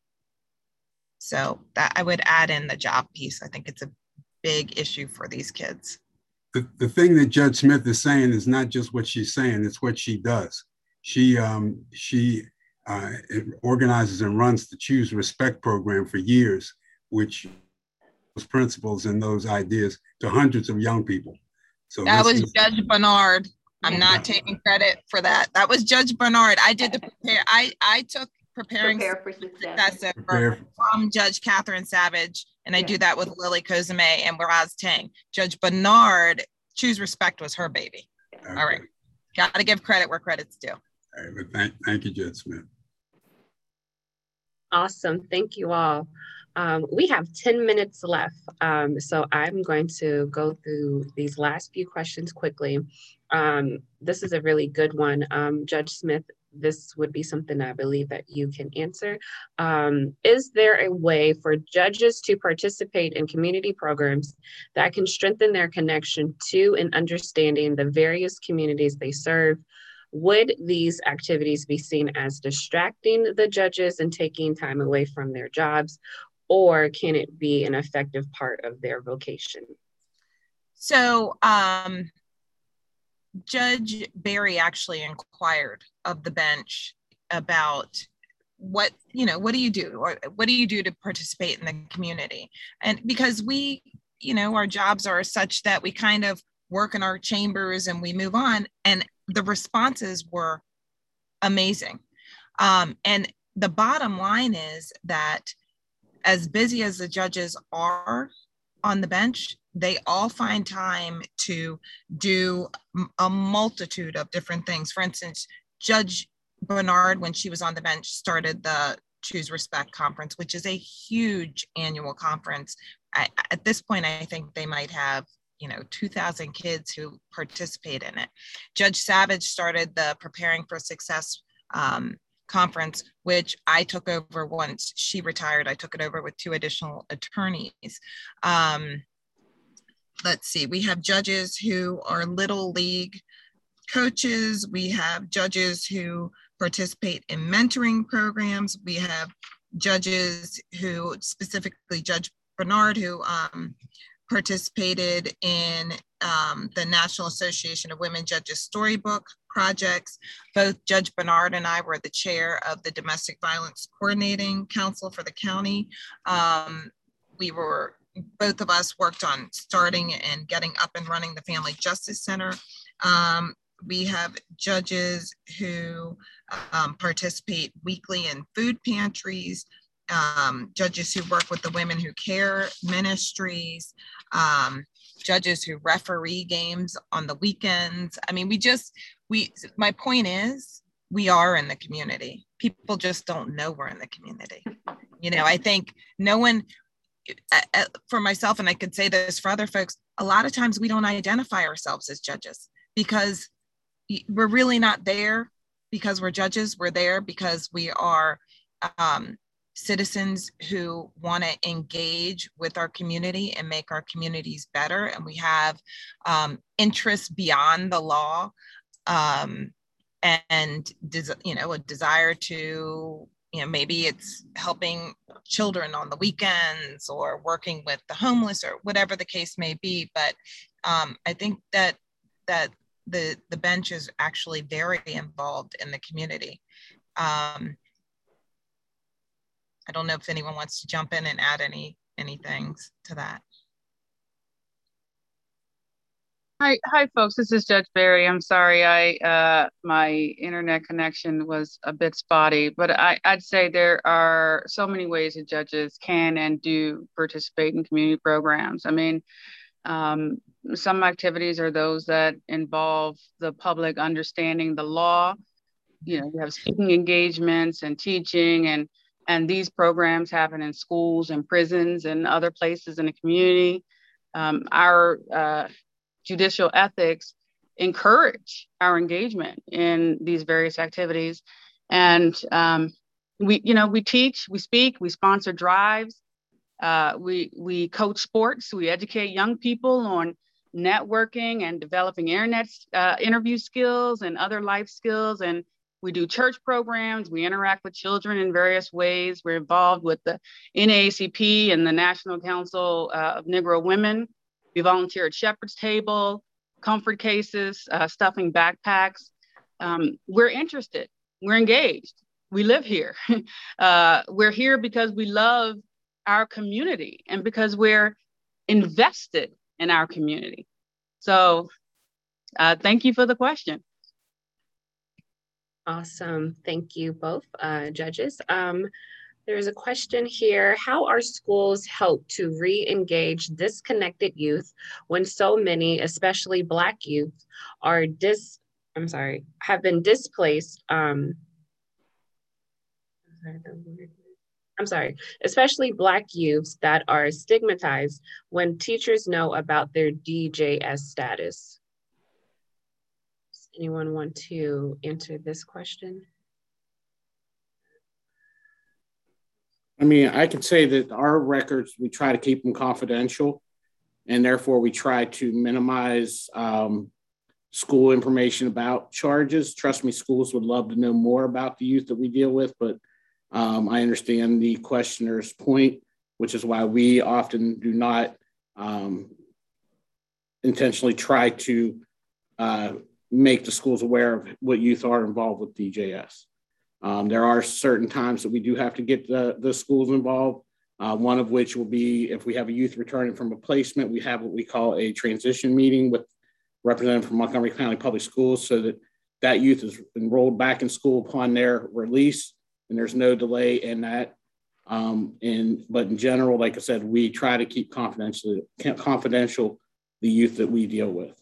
So that I would add in the job piece. I think it's a big issue for these kids. The, the thing that Judge Smith is saying is not just what she's saying, it's what she does. She, um, she uh, organizes and runs the Choose Respect program for years, which was principles and those ideas to hundreds of young people. So that was is, Judge Bernard. I'm not taking credit for that. That was Judge Bernard. I did the prepare. I, I took preparing Prepare for success. success over from Judge Catherine Savage, and I yeah. do that with Lily Kozame and Raz Tang. Judge Bernard, Choose Respect was her baby. Okay. All right, got to give credit where credit's due. All right, but thank, thank you, Judge Smith. Awesome, thank you all. Um, we have ten minutes left, um, so I'm going to go through these last few questions quickly. Um, this is a really good one. Um, Judge Smith, this would be something I believe that you can answer. Um, is there a way for judges to participate in community programs that can strengthen their connection to and understanding the various communities they serve? Would these activities be seen as distracting the judges and taking time away from their jobs, or can it be an effective part of their vocation? So um, Judge Barry actually inquired of the bench about what, you know, what do you do? Or what do you do to participate in the community? And because we, you know, our jobs are such that we kind of work in our chambers and we move on. And the responses were amazing. Um, and the bottom line is that as busy as the judges are on the bench, they all find time to do a multitude of different things. For instance, Judge Bernard, when she was on the bench, started the Choose Respect Conference, which is a huge annual conference. I, at this point, I think they might have, you know, two thousand kids who participate in it. Judge Savage started the Preparing for Success um, conference, which I took over once she retired. I took it over with two additional attorneys. Um, let's see, we have judges who are Little League coaches. We have judges who participate in mentoring programs. We have judges who, specifically Judge Bernard, who um, participated in um, the National Association of Women Judges Storybook projects. Both Judge Bernard and I were the chair of the Domestic Violence Coordinating Council for the county. Um, we were, both of us worked on starting and getting up and running the Family Justice Center. Um, we have judges who um, participate weekly in food pantries, um, judges who work with the Women Who Care ministries, um, judges who referee games on the weekends. I mean, we just, we, my point is, we are in the community. People just don't know we're in the community. You know, I think no one, uh, for myself, and I could say this for other folks, a lot of times we don't identify ourselves as judges because we're really not there because we're judges. We're there because we are um, citizens who want to engage with our community and make our communities better. And we have um, interests beyond the law um, and, you know, a desire to, you know, maybe it's helping children on the weekends or working with the homeless or whatever the case may be. But um, I think that that the, the bench is actually very involved in the community. Um, I don't know if anyone wants to jump in and add any, any things to that. Hi, hi, folks. This is Judge Barry. I'm sorry, I uh, my internet connection was a bit spotty, but I, I'd say there are so many ways that judges can and do participate in community programs. I mean, um, some activities are those that involve the public understanding the law. You know, you have speaking engagements and teaching, and and these programs happen in schools and prisons and other places in the community. Um, our uh, judicial ethics encourage our engagement in these various activities. And um, we, you know, we teach, we speak, we sponsor drives, uh, we we coach sports, we educate young people on networking and developing internet uh, interview skills and other life skills. And we do church programs. We interact with children in various ways. We're involved with the N double A C P and the National Council uh, of Negro Women. We volunteer at Shepherd's Table, comfort cases, uh, stuffing backpacks. Um, we're interested. We're engaged. We live here. uh, we're here because we love our community and because we're invested in our community. So uh, thank you for the question. Awesome. Thank you both, uh, judges. Um, there's a question here. How are schools helped to re-engage disconnected youth when so many, especially Black youth, are dis, I'm sorry, have been displaced? Um, I'm sorry, especially Black youths that are stigmatized when teachers know about their D J S status? Does anyone want to answer this question? I mean, I can say that our records, we try to keep them confidential, and therefore we try to minimize um, school information about charges. Trust me, schools would love to know more about the youth that we deal with, but um, I understand the questioner's point, which is why we often do not um, intentionally try to uh, make the schools aware of what youth are involved with D J S. Um, there are certain times that we do have to get the, the schools involved, uh, one of which will be if we have a youth returning from a placement, we have what we call a transition meeting with representative from Montgomery County Public Schools so that that youth is enrolled back in school upon their release, and there's no delay in that. Um, and, but in general, like I said, we try to keep confidential, confidential the youth that we deal with.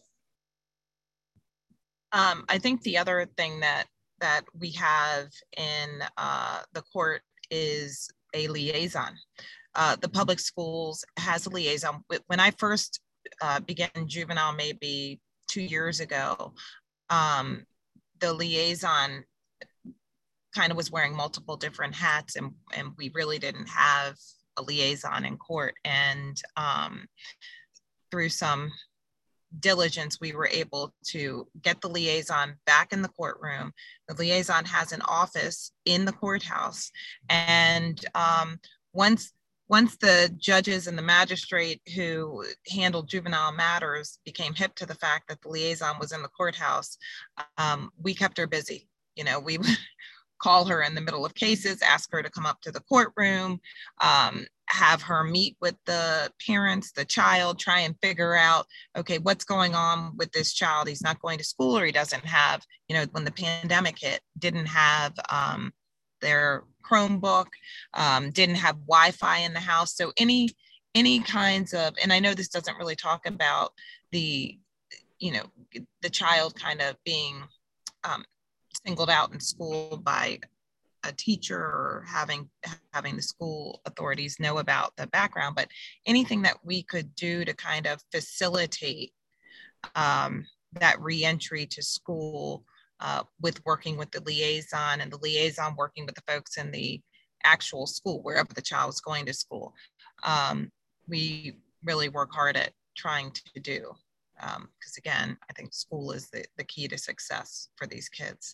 Um, I think the other thing that that we have in uh, the court is a liaison. Uh, the public schools has a liaison. When I first uh, began juvenile, maybe two years ago, um, the liaison kind of was wearing multiple different hats, and, and we really didn't have a liaison in court. And um, through some diligence, we were able to get the liaison back in the courtroom. The liaison has an office in the courthouse. And um, once, once the judges and the magistrate who handled juvenile matters became hip to the fact that the liaison was in the courthouse, um, we kept her busy. You know, we would call her in the middle of cases, ask her to come up to the courtroom, um, have her meet with the parents, the child, try and figure out, okay, what's going on with this child? He's not going to school, or he doesn't have, you know, when the pandemic hit, didn't have um, their Chromebook, um, didn't have Wi-Fi in the house. So any, any kinds of, and I know this doesn't really talk about the, you know, the child kind of being um, singled out in school by a teacher or having having the school authorities know about the background, but anything that we could do to kind of facilitate um, that reentry to school uh, with working with the liaison, and the liaison working with the folks in the actual school, wherever the child is going to school. Um, we really work hard at trying to do, because um, again, I think school is the, the key to success for these kids.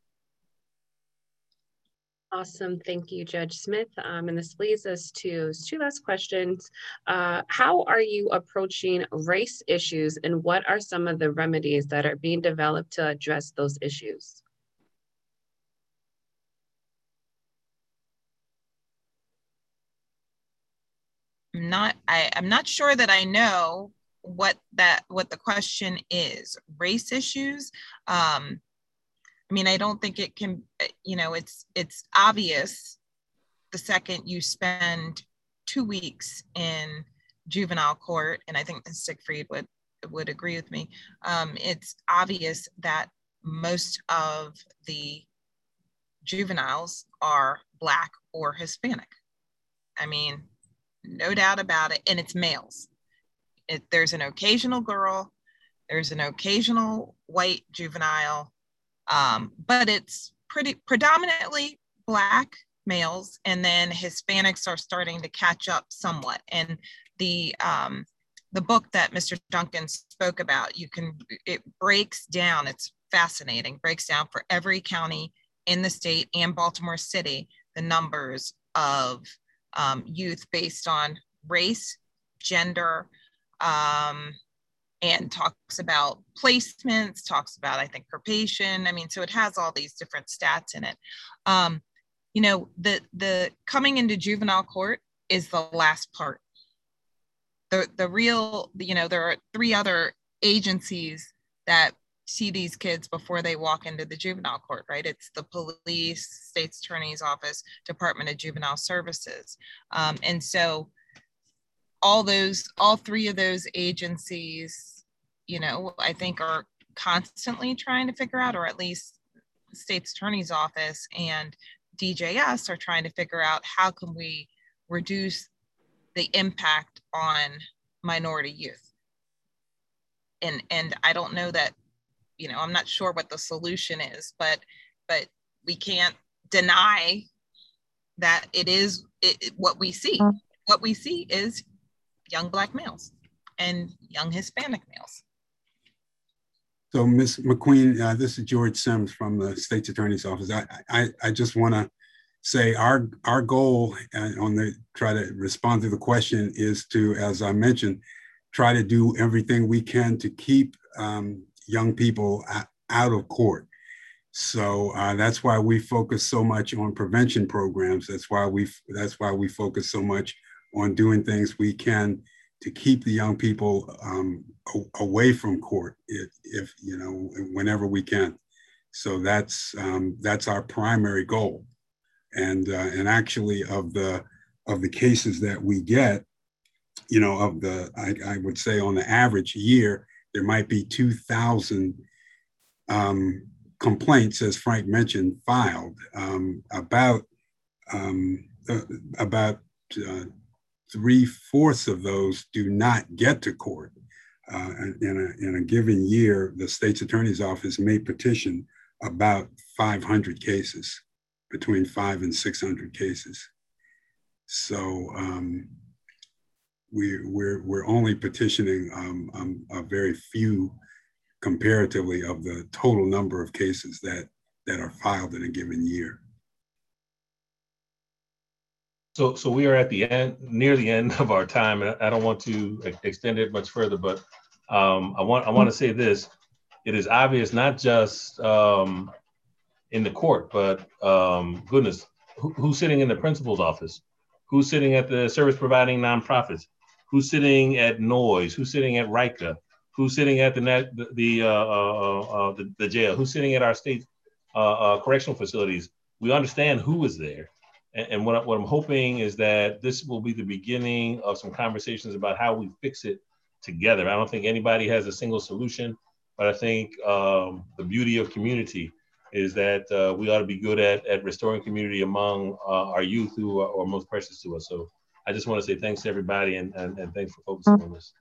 Awesome. Thank you, Judge Smith. Um, and this leads us to two last questions. Uh, how are you approaching race issues, and what are some of the remedies that are being developed to address those issues? I'm not, I, I'm not sure that I know what that what the question is. Race issues. Um, I mean, I don't think it can. You know, it's it's obvious the second you spend two weeks in juvenile court, and I think Miz Siegfried would would agree with me. Um, it's obvious that most of the juveniles are Black or Hispanic. I mean, no doubt about it, and it's males. It, there's an occasional girl, there's an occasional white juvenile, um, but it's pretty predominantly Black males, and then Hispanics are starting to catch up somewhat. And the um, the book that Mister Duncan spoke about, you can it breaks down. It's fascinating. Breaks down for every county in the state and Baltimore City the numbers of um, youth based on race, gender, um, and talks about placements, talks about, I think, probation. I mean, so it has all these different stats in it. Um, you know, the, the coming into juvenile court is the last part. The, the real, you know, there are three other agencies that see these kids before they walk into the juvenile court, right? It's the police, state's attorney's office, Department of Juvenile Services. Um, and so all those, all three of those agencies, you know, I think are constantly trying to figure out, or at least the state's attorney's office and D J S are trying to figure out how can we reduce the impact on minority youth. And, and I don't know that, you know, I'm not sure what the solution is, but, but we can't deny that it is it, what we see. What we see is young Black males and young Hispanic males. So, Miz McQueen, uh, this is George Sims from the State's Attorney's Office. I, I, I just want to say our, our goal uh, on the try to respond to the question is to, as I mentioned, try to do everything we can to keep um, young people out of court. So uh, that's why we focus so much on prevention programs. That's why we that's why we focus so much on doing things we can to keep the young people um, away from court, if, if you know, whenever we can. So that's um, that's our primary goal. And uh, and actually, of the of the cases that we get, you know, of the I, I would say on the average year, there might be two thousand um, complaints, as Frank mentioned, filed. Um, about um, uh, about uh, three-fourths of those do not get to court. Uh, in, a, in a given year, the state's attorney's office may petition about five hundred cases, between five and six hundred cases. So um, we, we're, we're only petitioning um, um, a very few comparatively of the total number of cases that, that are filed in a given year. So, so we are at the end, near the end of our time, and I don't want to extend it much further, but um, I want I want to say this: it is obvious not just um, in the court, but um, goodness, who, who's sitting in the principal's office? Who's sitting at the service providing nonprofits? Who's sitting at Noyes? Who's sitting at RICA? Who's sitting at the net, the the, uh, uh, uh, the the jail? Who's sitting at our state uh, uh, correctional facilities? We understand who is there. And what, what I'm hoping is that this will be the beginning of some conversations about how we fix it together. I don't think anybody has a single solution, but I think um, the beauty of community is that uh, we ought to be good at, at restoring community among uh, our youth who are, are most precious to us. So I just want to say thanks to everybody and, and, and thanks for focusing on this.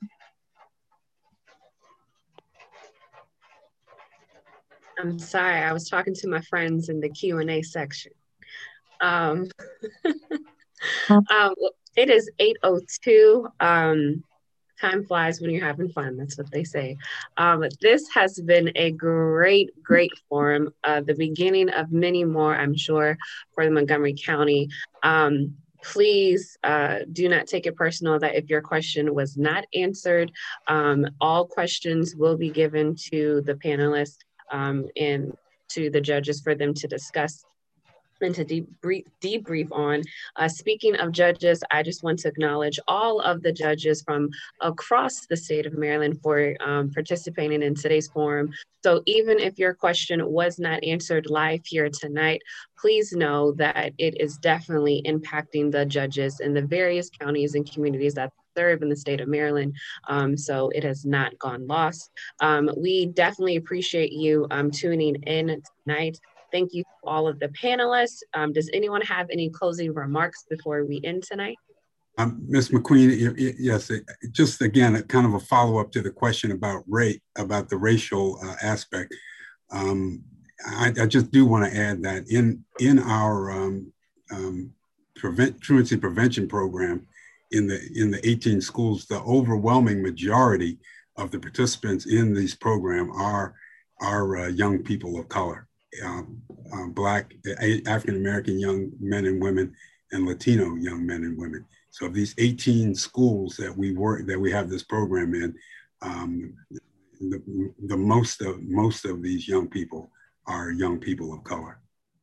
I'm sorry, I was talking to my friends in the Q and A section. Um, um, it is eight oh two. Um, time flies when you're having fun. That's what they say. Um, this has been a great, great forum. Uh, the beginning of many more, I'm sure, for the Montgomery County. Um, please uh, do not take it personal that if your question was not answered, um, all questions will be given to the panelists um, and to the judges for them to discuss. and to debrief, debrief on. Uh, speaking of judges, I just want to acknowledge all of the judges from across the state of Maryland for um, participating in today's forum. So even if your question was not answered live here tonight, please know that it is definitely impacting the judges in the various counties and communities that serve in the state of Maryland. Um, so it has not gone lost. Um, we definitely appreciate you um, tuning in tonight. Thank you to all of the panelists. Um, does anyone have any closing remarks before we end tonight? Um, Miz McQueen, yes, just again, kind of a follow-up to the question about rate, about the racial uh, aspect. Um, I, I just do want to add that in, in our um, um, prevent, truancy prevention program, in the, in the eighteen schools, the overwhelming majority of the participants in this program are, are uh, young people of color. Um, uh, Black, African-American young men and women, and Latino young men and women. So of these eighteen schools that we work, that we have this program in, um, the, the most of most of these young people are young people of color.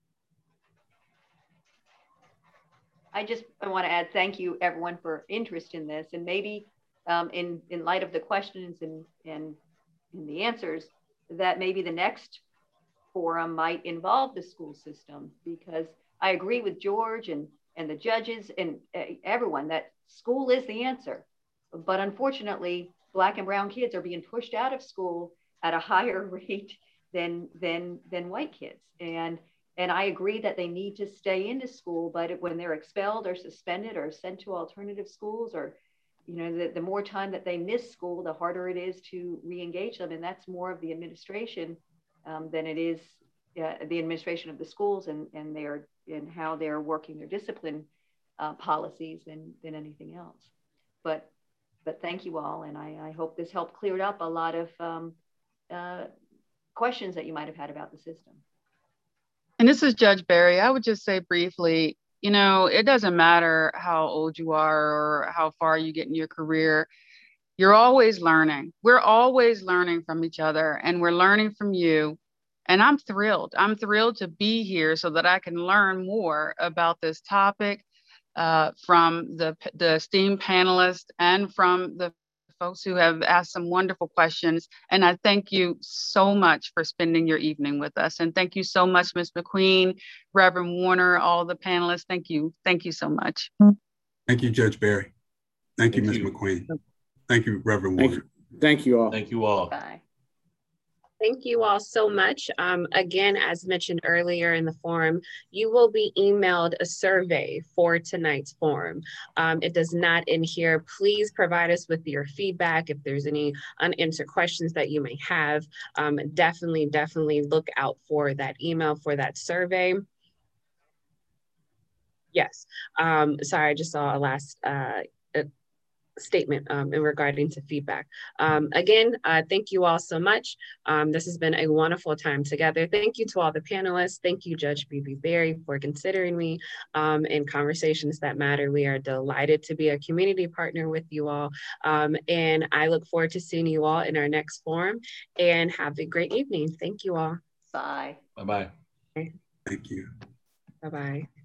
I just I want to add thank you everyone for interest in this, and maybe um, in in light of the questions and and, and the answers, that maybe the next forum might involve the school system, because I agree with George and, and the judges and uh, everyone that school is the answer. But unfortunately, Black and brown kids are being pushed out of school at a higher rate than, than, than white kids. And, and I agree that they need to stay into school, but when they're expelled or suspended or sent to alternative schools, or you know, the, the more time that they miss school, the harder it is to re-engage them. And that's more of the administration Um, than it is uh, the administration of the schools and, and their and how they're working their discipline uh, policies than, than anything else. But but thank you all, and I, I hope this helped clear up a lot of um, uh, questions that you might have had about the system. And this is Judge Barry. I would just say briefly, you know, it doesn't matter how old you are or how far you get in your career. You're always learning. We're always learning from each other, and we're learning from you. And I'm thrilled. I'm thrilled to be here so that I can learn more about this topic uh, from the, the esteemed panelists and from the folks who have asked some wonderful questions. And I thank you so much for spending your evening with us. And thank you so much, Miz McQueen, Reverend Warner, all the panelists. Thank you. Thank you so much. Thank you, Judge Barry. Thank you, Miz McQueen. Thank you, Reverend Thank Warner. you. Thank you all. Thank you all. Bye. Thank you all so much. Um, again, as mentioned earlier in the forum, you will be emailed a survey for tonight's forum. Um, it does not end here. Please provide us with your feedback. If there's any unanswered questions that you may have, um, definitely, definitely look out for that email, for that survey. Yes, um, sorry, I just saw a last uh, a statement um, in regarding to feedback. Um, again, uh, thank you all so much. Um, this has been a wonderful time together. Thank you to all the panelists. Thank you, Judge B B Barry, for considering me um, in Conversations That Matter. We are delighted to be a community partner with you all. Um, and I look forward to seeing you all in our next forum, and have a great evening. Thank you all. Bye. Bye-bye. Thank you. Bye-bye.